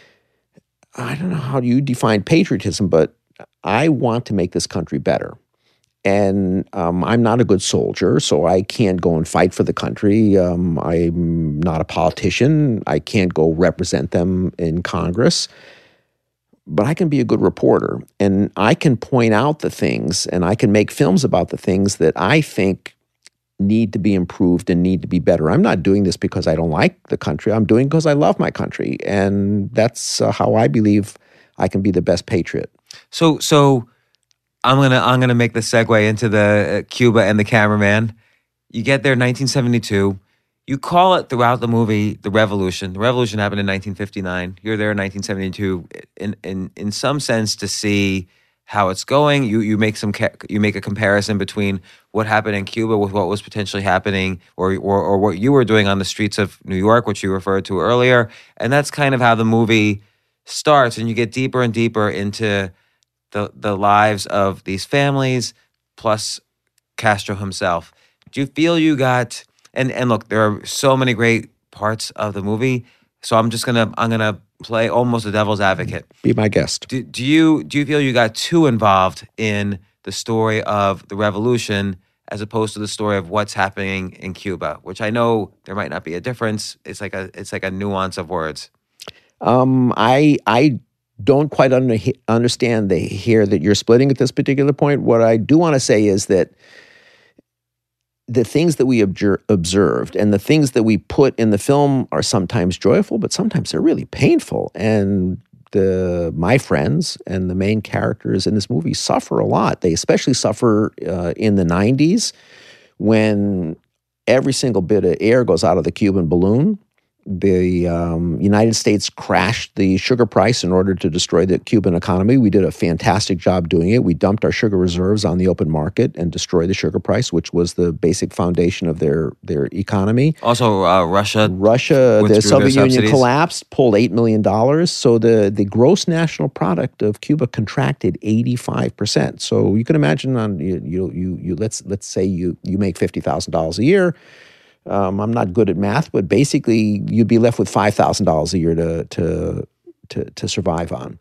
I don't know how you define patriotism, but I want to make this country better. And um, I'm not a good soldier, so I can't go and fight for the country. Um, I'm not a politician. I can't go represent them in Congress. But I can be a good reporter, and I can point out the things, and I can make films about the things that I think need to be improved and need to be better. I'm not doing this because I don't like the country. I'm doing it because I love my country, and that's uh, how I believe I can be the best patriot. So, so... I'm gonna I'm gonna make the segue into the uh, Cuba and the Cameraman. You get there in nineteen seventy-two. You call it throughout the movie the Revolution. The Revolution happened in nineteen fifty-nine. You're there in nineteen seventy-two. In in in some sense, to see how it's going, you you make some ca- you make a comparison between what happened in Cuba with what was potentially happening, or or or what you were doing on the streets of New York, which you referred to earlier. And that's kind of how the movie starts, and you get deeper and deeper into the the lives of these families, plus Castro himself. Do you feel you got, and and look, there are so many great parts of the movie, so I'm just gonna I'm gonna play almost a devil's advocate. Be my guest. Do, do you do you feel you got too involved in the story of the revolution as opposed to the story of what's happening in Cuba? Which I know there might not be a difference. It's like a it's like a nuance of words. Um, I I. don't quite under, understand the here that you're splitting at this particular point. What I do want to say is that the things that we obger- observed and the things that we put in the film are sometimes joyful, but sometimes they're really painful. And the my friends and the main characters in this movie suffer a lot. They especially suffer uh, in the nineties when every single bit of air goes out of the Cuban balloon. The um, United States crashed the sugar price in order to destroy the Cuban economy. We did a fantastic job doing it. We dumped our sugar reserves on the open market and destroyed the sugar price, which was the basic foundation of their, their economy. Also, uh, Russia Russia, the Soviet Union subsidies. collapsed, pulled eight million dollars. So the, the gross national product of Cuba contracted eighty-five percent. So you can imagine on you you you, you let's let's say you you make fifty thousand dollars a year. Um, I'm not good at math, but basically you'd be left with five thousand dollars a year to, to, to, to survive on.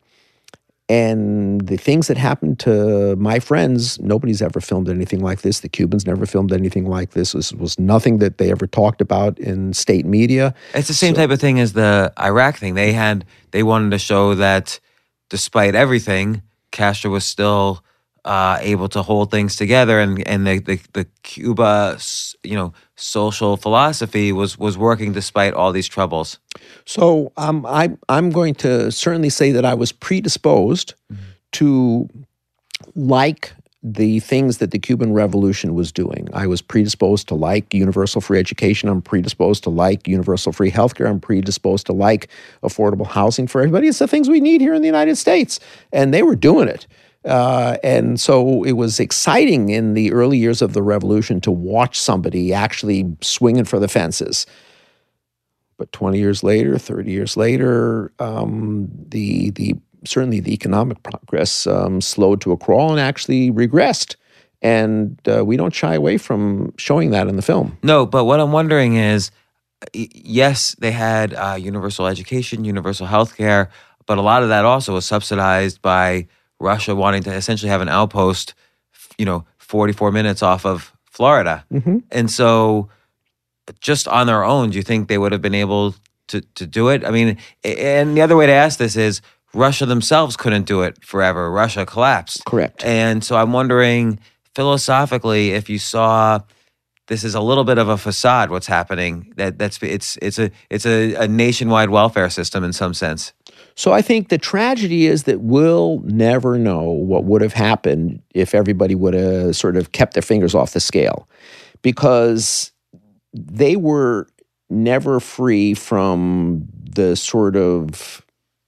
And the things that happened to my friends, nobody's ever filmed anything like this. The Cubans never filmed anything like this. This was nothing that they ever talked about in state media. It's the same So- type of thing as the Iraq thing. They had they wanted to show that despite everything, Castro was still uh, able to hold things together, and and the the, the Cuba, you know, social philosophy was was working despite all these troubles. So um, I, I'm going to certainly say that I was predisposed mm-hmm. to like the things that the Cuban Revolution was doing. I was predisposed to like universal free education. I'm predisposed to like universal free healthcare. I'm predisposed to like affordable housing for everybody. It's the things we need here in the United States. And they were doing it. Uh, and so it was exciting in the early years of the revolution to watch somebody actually swinging for the fences. But twenty years later, thirty years later, um, the the certainly the economic progress um, slowed to a crawl and actually regressed. And uh, we don't shy away from showing that in the film. No, but what I'm wondering is, y- yes, they had uh, universal education, universal healthcare, but a lot of that also was subsidized by Russia wanting to essentially have an outpost, you know, forty-four minutes off of Florida. Mm-hmm. And so just on their own, do you think they would have been able to, to do it? I mean, and the other way to ask this is, Russia themselves couldn't do it forever. Russia collapsed. Correct. And so I'm wondering, philosophically, if you saw this is a little bit of a facade, what's happening, that that's it's it's a it's a, a nationwide welfare system in some sense. So I think the tragedy is that we'll never know what would have happened if everybody would have sort of kept their fingers off the scale, because they were never free from the sort of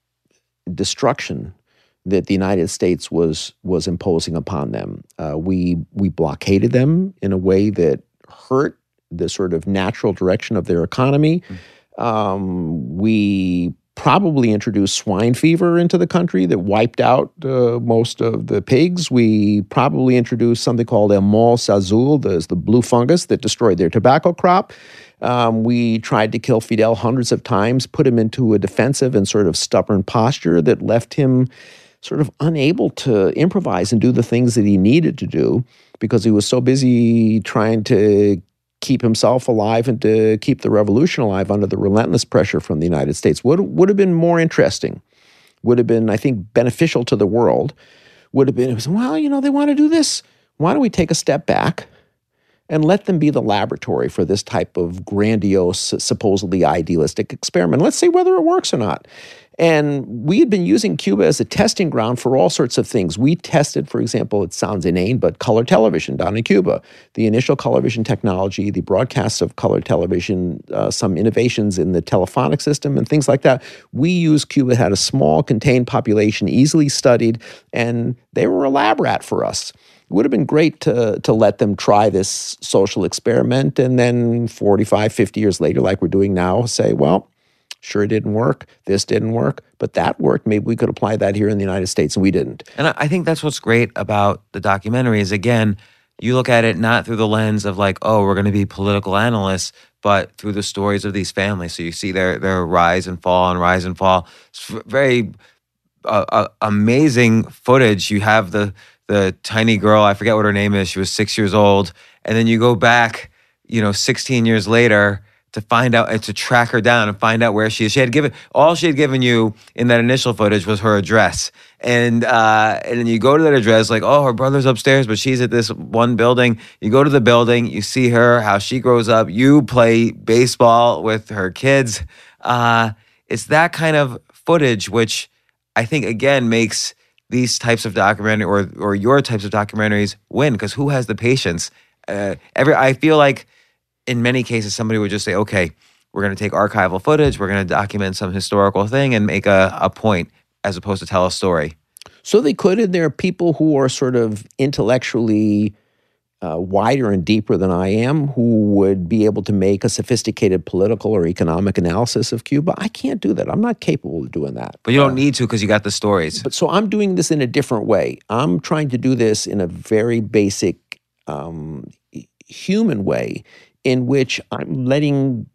destruction that the United States was was imposing upon them. Uh, we we blockaded them in a way that hurt the sort of natural direction of their economy. Mm. Um, we probably introduced swine fever into the country that wiped out uh, most of the pigs. We probably introduced something called El Mos Azul, the, the blue fungus that destroyed their tobacco crop. Um, we tried to kill Fidel hundreds of times, put him into a defensive and sort of stubborn posture that left him sort of unable to improvise and do the things that he needed to do because he was so busy trying to keep himself alive and to keep the revolution alive under the relentless pressure from the United States. What would have been more interesting, would have been, I think, beneficial to the world, would have been, it was, well, you know, they want to do this. Why don't we take a step back and let them be the laboratory for this type of grandiose, supposedly idealistic experiment? Let's see whether it works or not. And we had been using Cuba as a testing ground for all sorts of things. We tested, for example, it sounds inane, but color television down in Cuba. The initial color vision technology, the broadcasts of color television, uh, some innovations in the telephonic system and things like that. We used Cuba. It had a small contained population, easily studied, and they were a lab rat for us. It would have been great to, to let them try this social experiment and then forty-five, fifty years later, like we're doing now, say, well, sure, it didn't work. This didn't work, but that worked. Maybe we could apply that here in the United States, and we didn't. And I think that's what's great about the documentary is, again, you look at it not through the lens of like, oh, we're going to be political analysts, but through the stories of these families. So you see their their rise and fall and rise and fall. It's very uh, uh, amazing footage. You have the the tiny girl, I forget what her name is. She was six years old, and then you go back, you know, sixteen years later, to find out and to track her down and find out where she is. She had given, all she had given you in that initial footage was her address. And uh, and then you go to that address like, oh, her brother's upstairs, but she's at this one building. You go to the building, you see her, how she grows up. You play baseball with her kids. Uh, it's that kind of footage, which I think, again, makes these types of documentary or or your types of documentaries win, because who has the patience? Uh, every I feel like in many cases, somebody would just say, okay, we're going to take archival footage, we're going to document some historical thing and make a, a point as opposed to tell a story. So they could, and there are people who are sort of intellectually uh, wider and deeper than I am who would be able to make a sophisticated political or economic analysis of Cuba. I can't do that. I'm not capable of doing that. But you don't uh, need to because you got the stories. But so I'm doing this in a different way. I'm trying to do this in a very basic um, human way, in which I'm letting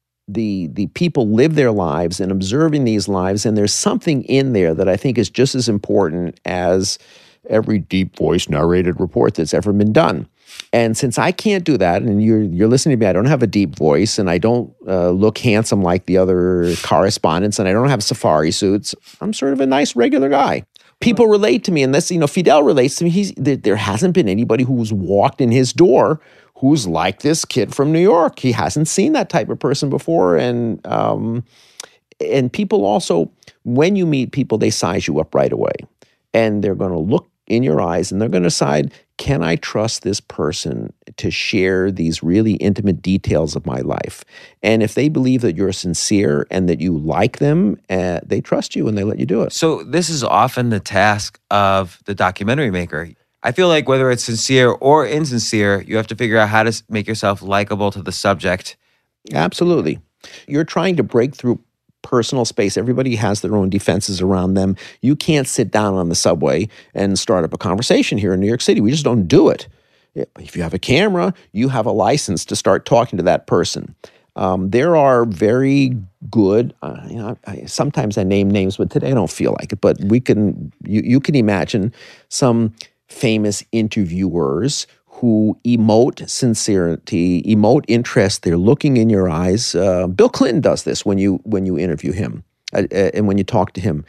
the the people live their lives and observing these lives, and there's something in there that I think is just as important as every deep voice narrated report that's ever been done. And since I can't do that, and you're you're listening to me, I don't have a deep voice, and I don't uh, look handsome like the other correspondents, and I don't have safari suits. I'm sort of a nice regular guy. People relate to me, and that's, you know, Fidel relates to me. He's there, there hasn't been anybody who's walked in his door who's like this kid from New York. He hasn't seen that type of person before. And um, and people also, when you meet people, they size you up right away. And they're going to look in your eyes and they're going to decide, can I trust this person to share these really intimate details of my life? And if they believe that you're sincere and that you like them, uh, they trust you and they let you do it. So this is often the task of the documentary maker. I feel like whether it's sincere or insincere, you have to figure out how to make yourself likable to the subject. Absolutely. You're trying to break through personal space. Everybody has their own defenses around them. You can't sit down on the subway and start up a conversation here in New York City. We just don't do it. If you have a camera, you have a license to start talking to that person. Um, there are very good, uh, you know, I, sometimes I name names, but today I don't feel like it. But we can, you, you can imagine some famous interviewers who emote sincerity, emote interest. They're looking in your eyes. Uh, Bill Clinton does this when you when you interview him uh, uh, and when you talk to him.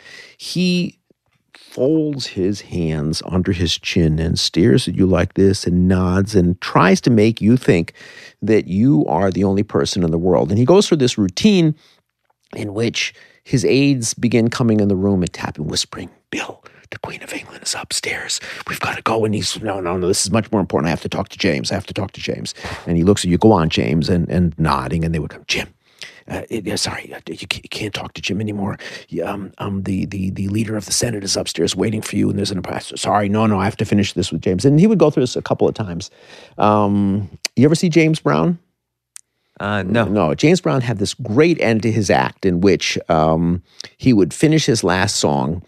He folds his hands under his chin and stares at you like this and nods and tries to make you think that you are the only person in the world. And he goes through this routine in which his aides begin coming in the room and tapping, whispering, Bill, the Queen of England is upstairs. We've got to go. And he's, no, no, no, this is much more important. I have to talk to James. I have to talk to James. And he looks at you, go on, James, and, and nodding. And they would come, Jim, uh, it, sorry, uh, you, can't, you can't talk to Jim anymore. Um, um, the, the, the leader of the Senate is upstairs waiting for you. And there's an ambassador. Sorry, no, no, I have to finish this with James. And he would go through this a couple of times. Um, you ever see James Brown? Uh, no. No, James Brown had this great end to his act in which um, he would finish his last song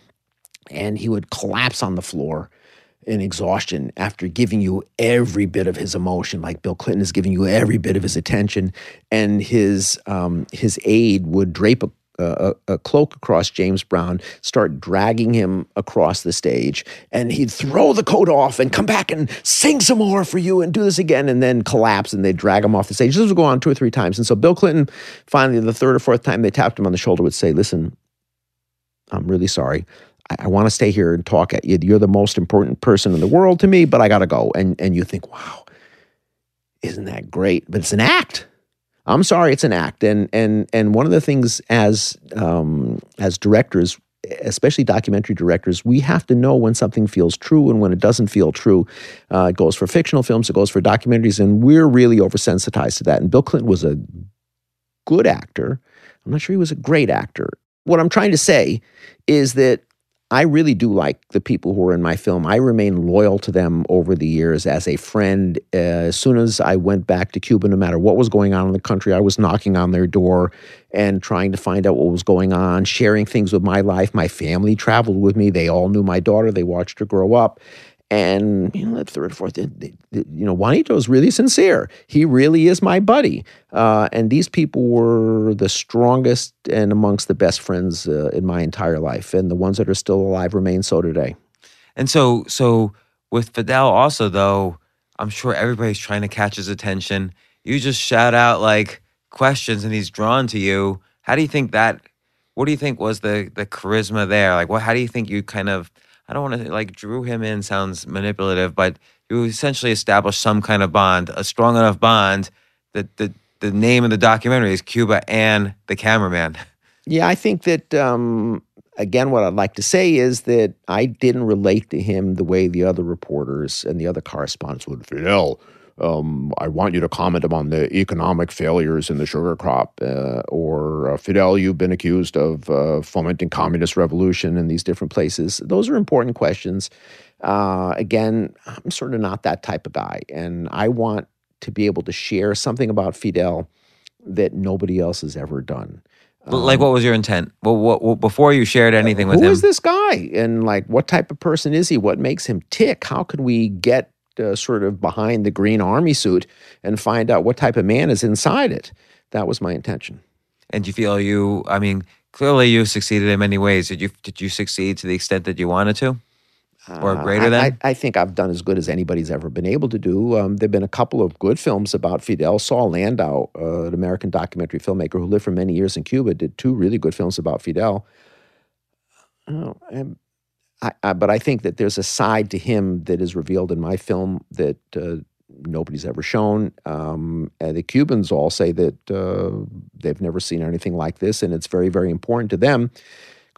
and he would collapse on the floor in exhaustion after giving you every bit of his emotion, like Bill Clinton is giving you every bit of his attention. And his um, his aide would drape a, a, a cloak across James Brown, start dragging him across the stage, and he'd throw the coat off and come back and sing some more for you and do this again, and then collapse, and they'd drag him off the stage. This would go on two or three times. And so Bill Clinton, finally, the third or fourth time they tapped him on the shoulder, would say, listen, I'm really sorry. I want to stay here and talk at you. You're the most important person in the world to me, but I got to go. And and you think, wow, isn't that great? But it's an act. I'm sorry, it's an act. And and and one of the things as um, as directors, especially documentary directors, we have to know when something feels true and when it doesn't feel true. Uh, it goes for fictional films, it goes for documentaries, and we're really oversensitized to that. And Bill Clinton was a good actor. I'm not sure he was a great actor. What I'm trying to say is that I really do like the people who are in my film. I remain loyal to them over the years as a friend. Uh, as soon as I went back to Cuba, no matter what was going on in the country, I was knocking on their door and trying to find out what was going on, sharing things with my life. My family traveled with me. They all knew my daughter. They watched her grow up. And, you know, the third, fourth, the, the, the, you know, Juanito is really sincere. He really is my buddy. Uh, and these people were the strongest and amongst the best friends uh, in my entire life. And the ones that are still alive remain so today. And so, so with Fidel also, though, I'm sure everybody's trying to catch his attention. You just shout out like questions and he's drawn to you. How do you think that, what do you think was the the charisma there? Like, what, how do you think you kind of, I don't want to, like, drew him in sounds manipulative, but you essentially established some kind of bond, a strong enough bond that the, the name of the documentary is Cuba and the Cameraman. Yeah, I think that, um, again, what I'd like to say is that I didn't relate to him the way the other reporters and the other correspondents would. Fidel, um, I want you to comment on the economic failures in the sugar crop. Uh, or, uh, Fidel, you've been accused of uh, fomenting communist revolution in these different places. Those are important questions. Uh, again, I'm sort of not that type of guy. And I want to be able to share something about Fidel that nobody else has ever done. Um, like, what was your intent? Well, what, what, before you shared anything with who him? Who is this guy? And, like, what type of person is he? What makes him tick? How can we get Uh, sort of behind the green army suit and find out what type of man is inside it? That was my intention. And you feel you, I mean, clearly you succeeded in many ways. Did you Did you succeed to the extent that you wanted to? Or greater uh, than? I, I think I've done as good as anybody's ever been able to do. Um, there have been a couple of good films about Fidel. Saul Landau, uh, an American documentary filmmaker who lived for many years in Cuba, did two really good films about Fidel. Oh, and I, I, but I think that there's a side to him that is revealed in my film that uh, nobody's ever shown. Um, and the Cubans all say that uh, they've never seen anything like this, and it's very, very important to them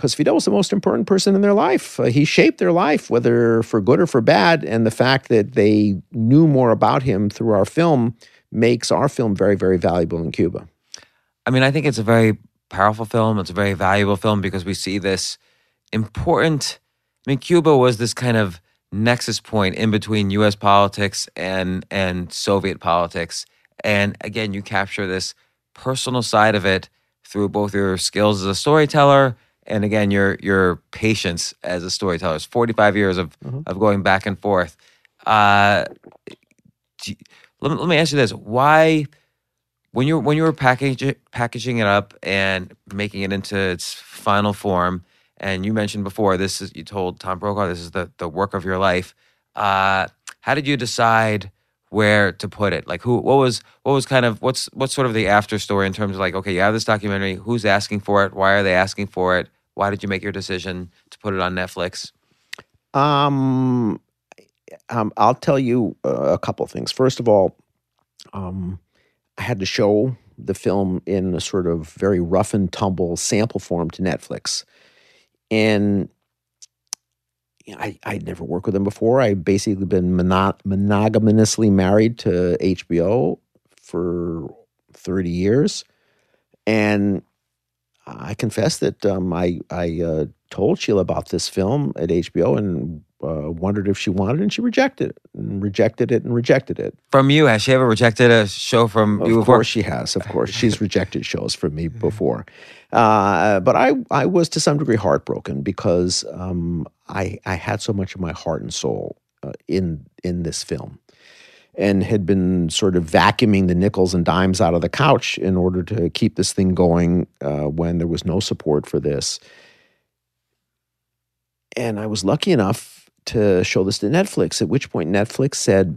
because Fidel was the most important person in their life. Uh, he shaped their life, whether for good or for bad. And the fact that they knew more about him through our film makes our film very, very valuable in Cuba. I mean, I think it's a very powerful film. It's a very valuable film because we see this important. I mean, Cuba was this kind of nexus point in between U S politics and and Soviet politics. And again, you capture this personal side of it through both your skills as a storyteller and again your your patience as a storyteller. It's forty-five years of mm-hmm. of going back and forth. Uh, you, let, me, let me ask you this: why, when you when you were packaging packaging it up and making it into its final form, and you mentioned before this is you told Tom Brokaw this is the the work of your life. Uh, how did you decide where to put it? Like who, what was, what was kind of, what's, what's sort of the after story in terms of like, okay, you have this documentary, who's asking for it? Why are they asking for it? Why did you make your decision to put it on Netflix? Um, um I'll tell you uh, a couple of things. First of all, um, I had to show the film in a sort of very rough and tumble sample form to Netflix. And I, I'd never worked with them before. I'd basically been mono- monogamously married to H B O for thirty years. And I confess that um, I, I uh, told Sheila about this film at H B O and uh, wondered if she wanted it, and she rejected it, and rejected it, and rejected it. From you? Has she ever rejected a show from of you? Of course she has. Of course. She's rejected shows from me before. Uh, but I, I was to some degree heartbroken because um, I, I had so much of my heart and soul uh, in in this film, and had been sort of vacuuming the nickels and dimes out of the couch in order to keep this thing going uh, when there was no support for this. And I was lucky enough to show this to Netflix, at which point Netflix said,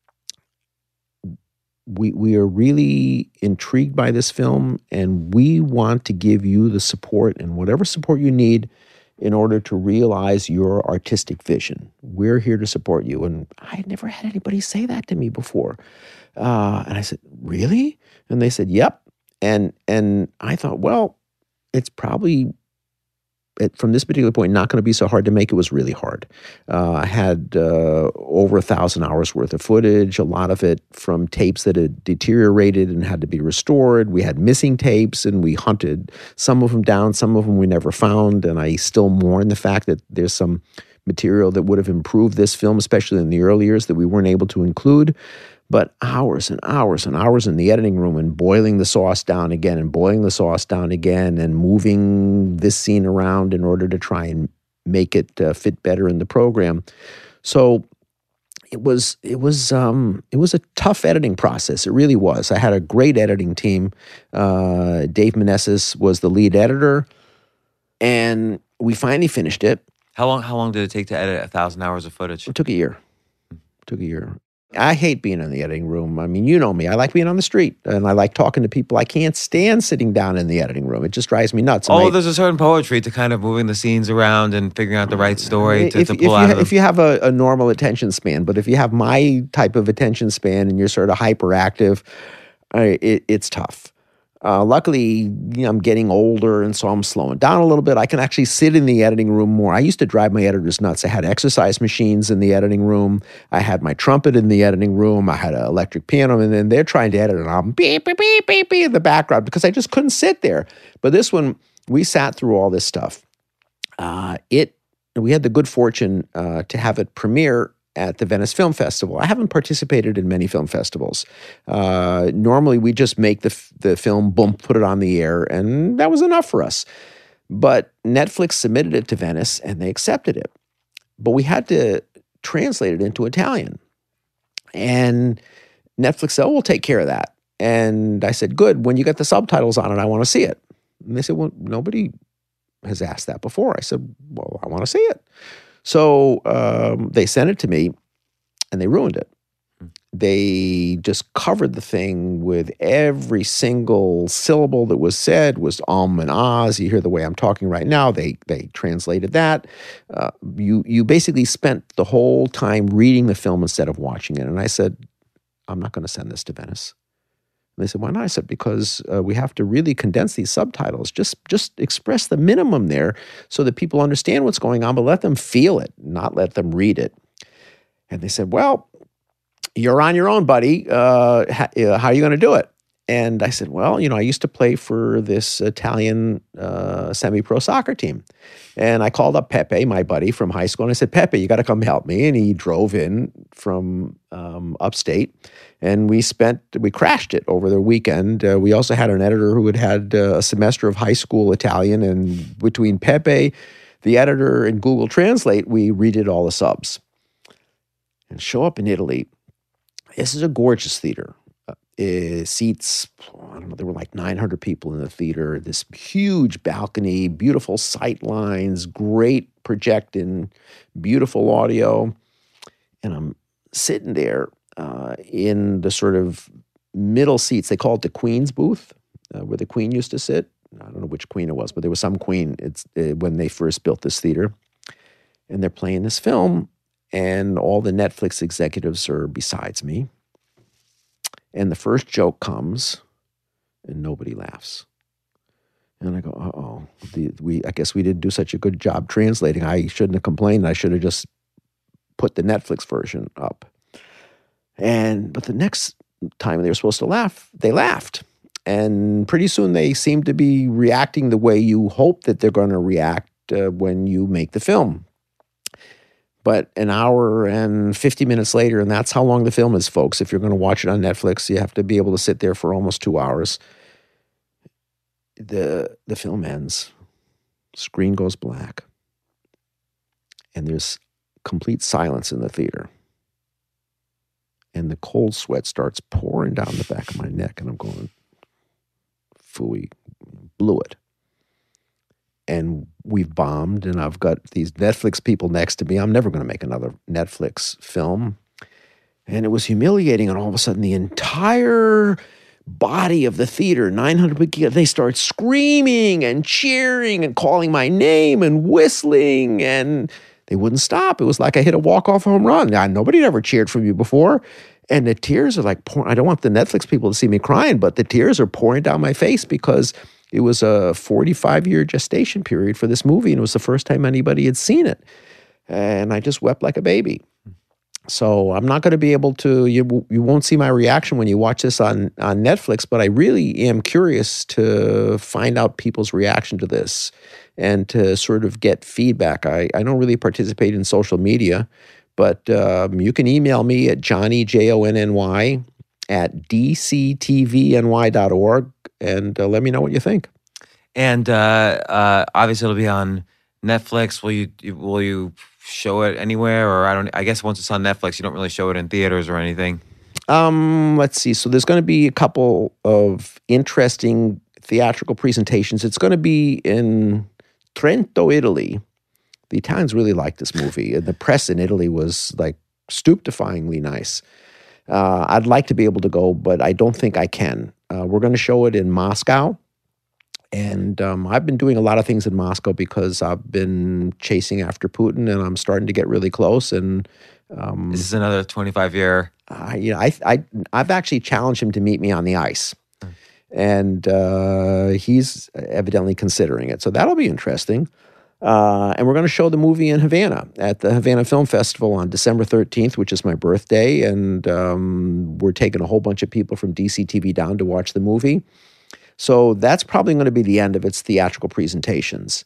we we are really intrigued by this film, and we want to give you the support and whatever support you need in order to realize your artistic vision. We're here to support you. And I had never had anybody say that to me before. Uh, and I said, really? And they said, yep. And and I thought, well, it's probably, It, from this particular point, not going to be so hard to make. It was really hard. Uh, I had uh, over a thousand hours worth of footage, a lot of it from tapes that had deteriorated and had to be restored. We had missing tapes, and we hunted some of them down. Some of them we never found, and I still mourn the fact that there's some material that would have improved this film, especially in the early years, that we weren't able to include. But hours and hours and hours in the editing room and boiling the sauce down again and boiling the sauce down again and moving this scene around in order to try and make it uh, fit better in the program. So it was it was um, it was a tough editing process. It really was. I had a great editing team. Uh, Dave Meneses was the lead editor, and we finally finished it. How long? How long did it take to edit a thousand hours of footage? It took a year. It took a year. I hate being in the editing room. I mean, you know me. I like being on the street, and I like talking to people. I can't stand sitting down in the editing room. It just drives me nuts. Oh, I, there's a certain poetry to kind of moving the scenes around and figuring out the right story to, if, to if pull you, out of them. If you have a, a normal attention span, but if you have my type of attention span and you're sort of hyperactive, I, it, it's tough. Uh, luckily, you know, I'm getting older, and so I'm slowing down a little bit. I can actually sit in the editing room more. I used to drive my editors nuts. I had exercise machines in the editing room. I had my trumpet in the editing room. I had an electric piano, and then they're trying to edit, and I'm beep, beep, beep, beep, beep in the background because I just couldn't sit there. But this one, we sat through all this stuff. Uh, it we had the good fortune uh, to have it premiere at the Venice Film Festival. I haven't participated in many film festivals. Uh, normally, we just make the the film, boom, put it on the air, and that was enough for us. But Netflix submitted it to Venice, and they accepted it. But we had to translate it into Italian. And Netflix said, oh, we'll take care of that. And I said, good, when you get the subtitles on it, I want to see it. And they said, well, nobody has asked that before. I said, well, I want to see it. So um, they sent it to me, and they ruined it. They just covered the thing with every single syllable that was said was um and ahs. You hear the way I'm talking right now. They they translated that. Uh, you you basically spent the whole time reading the film instead of watching it. And I said, I'm not going to send this to Venice. And they said, why not? I said, because uh, we have to really condense these subtitles. Just just express the minimum there so that people understand what's going on, but let them feel it, not let them read it. And they said, well, you're on your own, buddy. Uh, how, uh, how are you going to do it? And I said, well, you know, I used to play for this Italian uh, semi-pro soccer team. And I called up Pepe, my buddy from high school, and I said, Pepe, you got to come help me. And he drove in from um, upstate. And we spent, we crashed it over the weekend. Uh, we also had an editor who had had uh, a semester of high school Italian. And between Pepe, the editor, and Google Translate, we redid all the subs. And show up in Italy. This is a gorgeous theater. Uh, seats, I don't know, there were like nine hundred people in the theater, this huge balcony, beautiful sight lines, great projecting, beautiful audio. And I'm sitting there uh, in the sort of middle seats. They call it the Queen's booth, uh, where the Queen used to sit. I don't know which Queen it was, but there was some Queen it's, uh, when they first built this theater. And they're playing this film, and all the Netflix executives are besides me. And the first joke comes, and nobody laughs. And I go, uh-oh, the, we, I guess we didn't do such a good job translating. I shouldn't have complained. I should have just put the Netflix version up. And but the next time they were supposed to laugh, they laughed. And pretty soon they seemed to be reacting the way you hope that they're going to react uh, when you make the film. But an hour and fifty minutes later, and that's how long the film is, folks. If you're going to watch it on Netflix, you have to be able to sit there for almost two hours. The, the film ends. Screen goes black. And there's complete silence in the theater. And the cold sweat starts pouring down the back of my neck. And I'm going, phooey, blew it. And we've bombed, and I've got these Netflix people next to me. I'm never going to make another Netflix film. And it was humiliating, and all of a sudden the entire body of the theater, nine hundred people, they start screaming and cheering and calling my name and whistling, and they wouldn't stop. It was like I hit a walk-off home run. Now, nobody had ever cheered for me before, and the tears are like pouring. I don't want the Netflix people to see me crying, but the tears are pouring down my face because it was a forty-five-year gestation period for this movie, and it was the first time anybody had seen it. And I just wept like a baby. So I'm not going to be able to, you you won't see my reaction when you watch this on, on Netflix, but I really am curious to find out people's reaction to this and to sort of get feedback. I, I don't really participate in social media, but um, you can email me at Johnny, J O N N Y, at d c t v n y dot org. And uh, let me know what you think. And uh, uh, obviously, it'll be on Netflix. Will you, you will you show it anywhere? Or I don't. I guess once it's on Netflix, you don't really show it in theaters or anything. Um, let's see. So there's going to be a couple of interesting theatrical presentations. It's going to be in Trento, Italy. The Italians really liked this movie, and the press in Italy was like stupefyingly nice. Uh, I'd like to be able to go, but I don't think I can. Uh, we're going to show it in Moscow. And um, I've been doing a lot of things in Moscow because I've been chasing after Putin, and I'm starting to get really close. And um, this is another twenty-five year. I, you know, I, I, I've actually challenged him to meet me on the ice, and uh, he's evidently considering it. So that'll be interesting. Uh, and we're going to show the movie in Havana at the Havana Film Festival on December thirteenth, which is my birthday. And um, we're taking a whole bunch of people from D C T V down to watch the movie. So that's probably going to be the end of its theatrical presentations.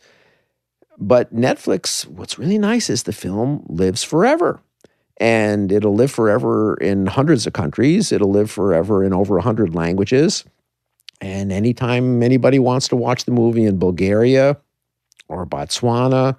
But Netflix, what's really nice is the film lives forever. And it'll live forever in hundreds of countries. It'll live forever in over one hundred languages. And anytime anybody wants to watch the movie in Bulgaria or Botswana,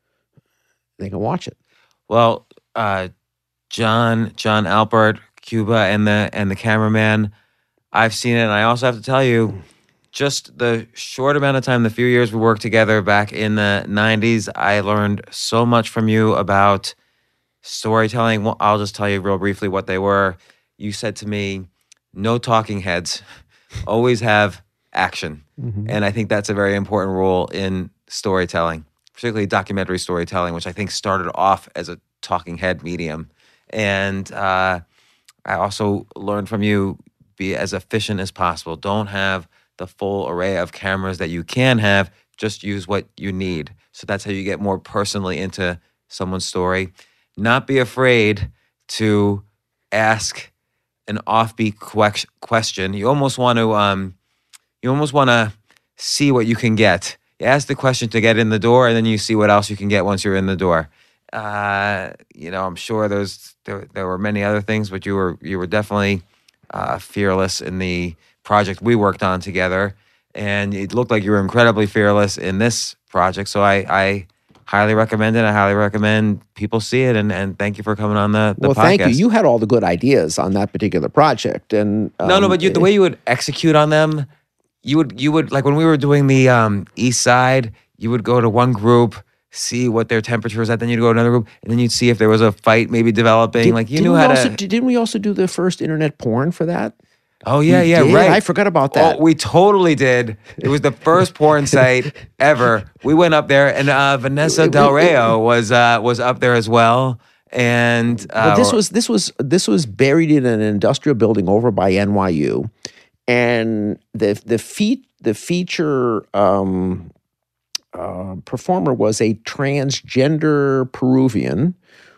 they can watch it. Well, uh, John, John Alpert, Cuba, and the and the cameraman, I've seen it, and I also have to tell you, just the short amount of time, the few years we worked together back in the nineties, I learned so much from you about storytelling. Well, I'll just tell you real briefly what they were. You said to me, no talking heads, always have action. Mm-hmm. And I think that's a very important rule in storytelling, particularly documentary storytelling, which I think started off as a talking head medium. And uh, I also learned from you be as efficient as possible. Don't have the full array of cameras that you can have. Just use what you need. So that's how you get more personally into someone's story. Not be afraid to ask an offbeat que- question. You almost want to, um, you almost want to see what you can get. You ask the question to get in the door, and then you see what else you can get once you're in the door. Uh, you know, I'm sure there's there, there were many other things, but you were you were definitely uh, fearless in the project we worked on together, and it looked like you were incredibly fearless in this project. So I, I highly recommend it. I highly recommend people see it, and, and thank you for coming on the, the well, podcast. Thank you. You had all the good ideas on that particular project, and um, no, no, but you, the way you would execute on them, you would you would like when we were doing the um, East Side, you would go to one group, see what their temperature was at, then you'd go to another group, and then you'd see if there was a fight maybe developing. Did, like you didn't knew we how also, to. Didn't we also do the first internet porn for that? Oh yeah, We yeah, did? right. I forgot about that. Oh, we totally did. It was the first porn site ever. We went up there, and uh, Vanessa Del Rio was uh, was up there as well. And uh, Well, this was this was this was buried in an industrial building over by N Y U, and the the feat the feature um, uh, performer was a transgender Peruvian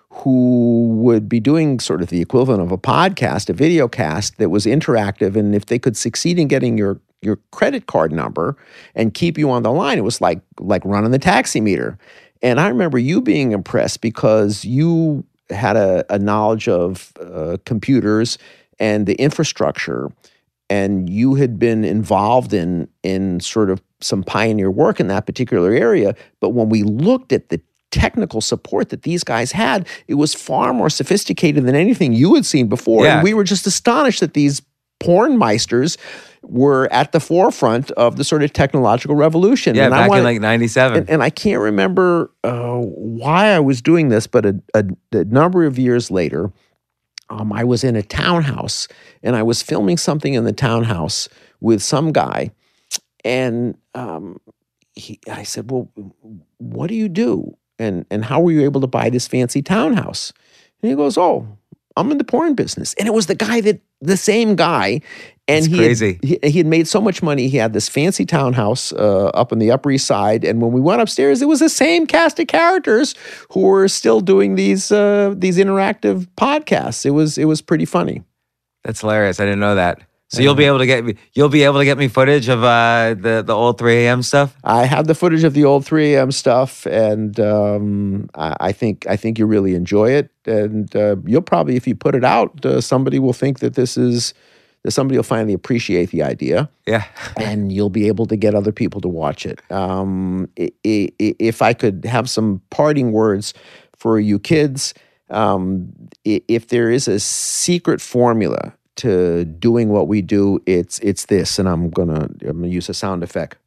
who would be doing sort of the equivalent of a podcast, a video cast that was interactive, and if they could succeed in getting your your credit card number and keep you on the line, it was like like running the taxi meter. And I remember you being impressed because you had a, a knowledge of uh, computers and the infrastructure, and you had been involved in in sort of some pioneer work in that particular area. But when we looked at the technical support that these guys had, it was far more sophisticated than anything you had seen before. Yeah. And we were just astonished that these porn meisters were at the forefront of the sort of technological revolution. yeah, and back I wanted, in like ninety-seven. and, and I can't remember uh, why I was doing this, but a, a, a number of years later, um, I was in a townhouse and I was filming something in the townhouse with some guy. And um, he, I said, well, what do you do? And and how were you able to buy this fancy townhouse? And he goes, oh, I'm in the porn business. And it was the guy that, the same guy. And It's he crazy. Had, he, he had made so much money. He had this fancy townhouse uh, up on the Upper East Side. And when we went upstairs, it was the same cast of characters who were still doing these uh, these interactive podcasts. It was it was pretty funny. That's hilarious. I didn't know that. So you'll be able to get me. You'll be able to get me footage of uh, the the old three a.m. stuff. I have the footage of the old three a.m. stuff, and um, I, I think I think you really enjoy it. And uh, you'll probably, if you put it out, uh, somebody will think that this is that somebody will finally appreciate the idea, Yeah. and you'll be able to get other people to watch it. Um, i- i- i- if I could have some parting words for you kids, um, i- if there is a secret formula to doing what we do, it's it's this, and I'm gonna I'm gonna use a sound effect.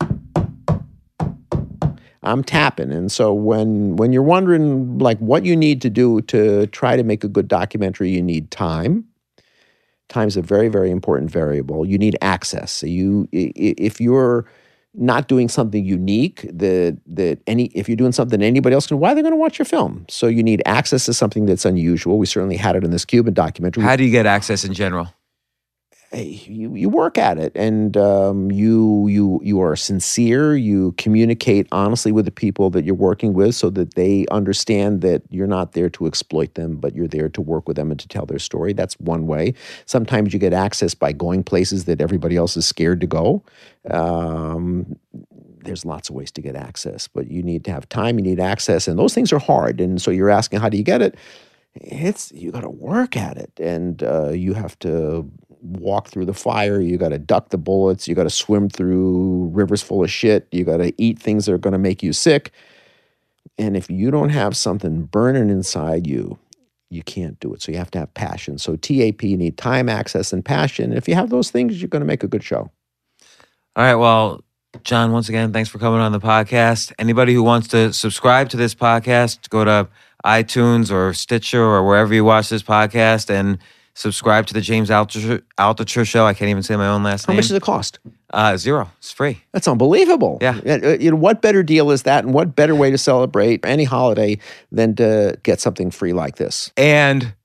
I'm tapping, and so when when you're wondering like what you need to do to try to make a good documentary, you need time. Time's a very very important variable. You need access. So you i- i- if you're not doing something unique that that any if you're doing something anybody else can, why are they going to watch your film? So you need access to something that's unusual. We certainly had it in this Cuban documentary. How do you get access in general? you you work at it, and um, you you you are sincere. You communicate honestly with the people that you're working with, so that they understand that you're not there to exploit them, but you're there to work with them and to tell their story. That's one way. Sometimes you get access by going places that everybody else is scared to go. Um, there's lots of ways to get access, but you need to have time. You need access, and those things are hard. And so you're asking, how do you get it? It's you got to work at it, and uh, you have to walk through the fire. You got to duck the bullets. You got to swim through rivers full of shit. You got to eat things that are going to make you sick. And if you don't have something burning inside you, you can't do it. So you have to have passion. So T A P, you need time, access, and passion. If you have those things, you're going to make a good show. All right. Well, John, once again, thanks for coming on the podcast. Anybody who wants to subscribe to this podcast, go to iTunes or Stitcher or wherever you watch this podcast and subscribe to the James Altucher, Altucher Show. I can't even say my own last How name. much does it cost? Uh, zero. It's free. That's unbelievable. Yeah. Uh, You know, what better deal is that, and what better way to celebrate any holiday than to get something free like this? And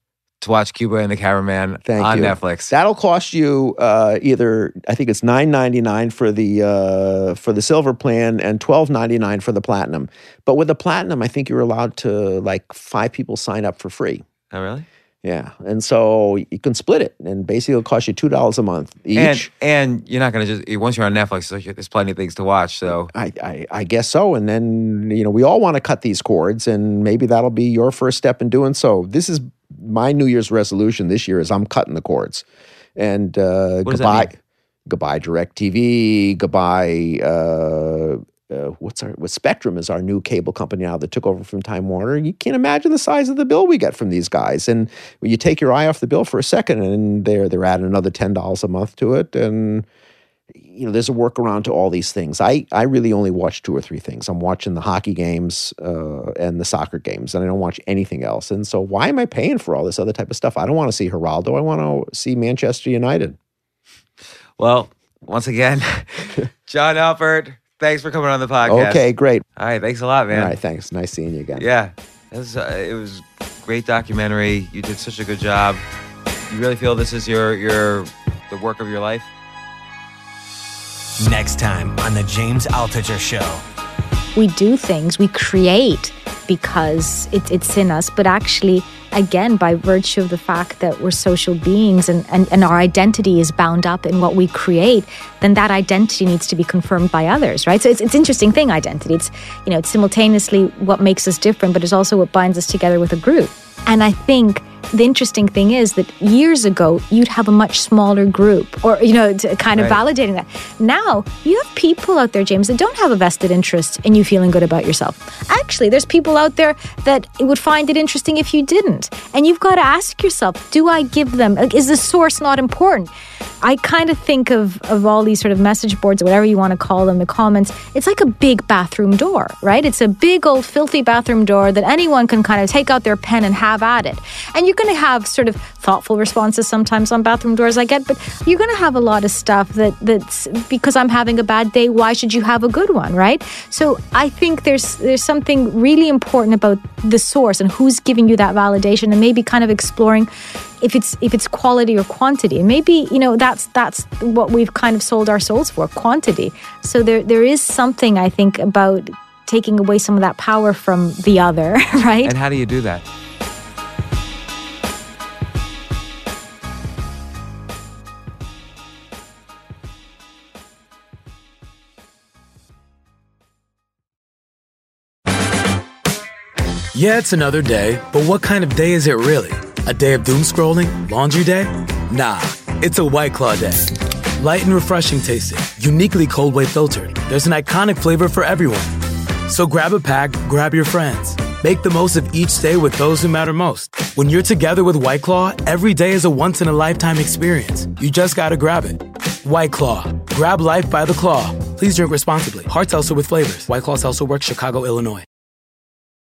to watch Cuba and the Cameraman Thank on you. Netflix. That'll cost you uh, either I think it's nine ninety-nine for the uh, for the silver plan and twelve ninety-nine for the platinum. But with the platinum, I think you're allowed to like five people sign up for free. Oh, really? Yeah, and so you can split it, and basically it'll cost you two dollars a month each. And, and you're not going to just, once you're on Netflix, there's plenty of things to watch. So I, I, I guess so. And then, you know, we all want to cut these cords, and maybe that'll be your first step in doing so. This is my New Year's resolution this year is I'm cutting the cords. And uh, What does that goodbye, mean? goodbye DirecTV, goodbye, uh, uh, what's our, what Spectrum is our new cable company now that took over from Time Warner. You can't imagine the size of the bill we get from these guys. And when you take your eye off the bill for a second, and they're, they're adding another ten dollars a month to it. And you know, there's a workaround to all these things. I, I really only watch two or three things. I'm watching the hockey games uh, and the soccer games, and I don't watch anything else. And so why am I paying for all this other type of stuff? I don't want to see Geraldo. I want to see Manchester United. Well, once again, John Alpert, thanks for coming on the podcast. Okay, great. All right, thanks a lot, man. All right, thanks. Nice seeing you again. Yeah, it was, uh, it was a great documentary. You did such a good job. You really feel this is your your the work of your life? Next time on The James Altucher Show. We do things, we create because it, it's in us, but actually, again, by virtue of the fact that we're social beings and, and, and our identity is bound up in what we create, then that identity needs to be confirmed by others, right? So it's it's an interesting thing, identity. It's, you know, it's simultaneously what makes us different, but it's also what binds us together with a group. And I think the interesting thing is that years ago, you'd have a much smaller group or, you know, to kind of Right. validating that. Now, you have people out there, James, that don't have a vested interest in you feeling good about yourself. Actually, there's people out there that would find it interesting if you didn't. And you've got to ask yourself, do I give them, like, is the source not important? I kind of think of, of all these sort of message boards or whatever you want to call them, the comments, it's like a big bathroom door, right? It's a big old filthy bathroom door that anyone can kind of take out their pen and have at it. And you're going to have sort of thoughtful responses sometimes on bathroom doors, I get, but you're going to have a lot of stuff that that's because I'm having a bad day, why should you have a good one, right? So I think there's there's something really important about the source and who's giving you that validation, and maybe kind of exploring if it's if it's quality or quantity. And maybe, you know, that's that's what we've kind of sold our souls for, quantity. So there there is something, I think, about taking away some of that power from the other, right? And how do you do that? Yeah, it's another day, but what kind of day is it really? A day of doom scrolling? Laundry day? Nah, it's a White Claw day. Light and refreshing tasting, uniquely cold way filtered. There's an iconic flavor for everyone. So grab a pack, grab your friends. Make the most of each day with those who matter most. When you're together with White Claw, every day is a once-in-a-lifetime experience. You just gotta grab it. White Claw. Grab life by the claw. Please drink responsibly. Hard seltzer with flavors. White Claw Seltzer Works, Chicago, Illinois.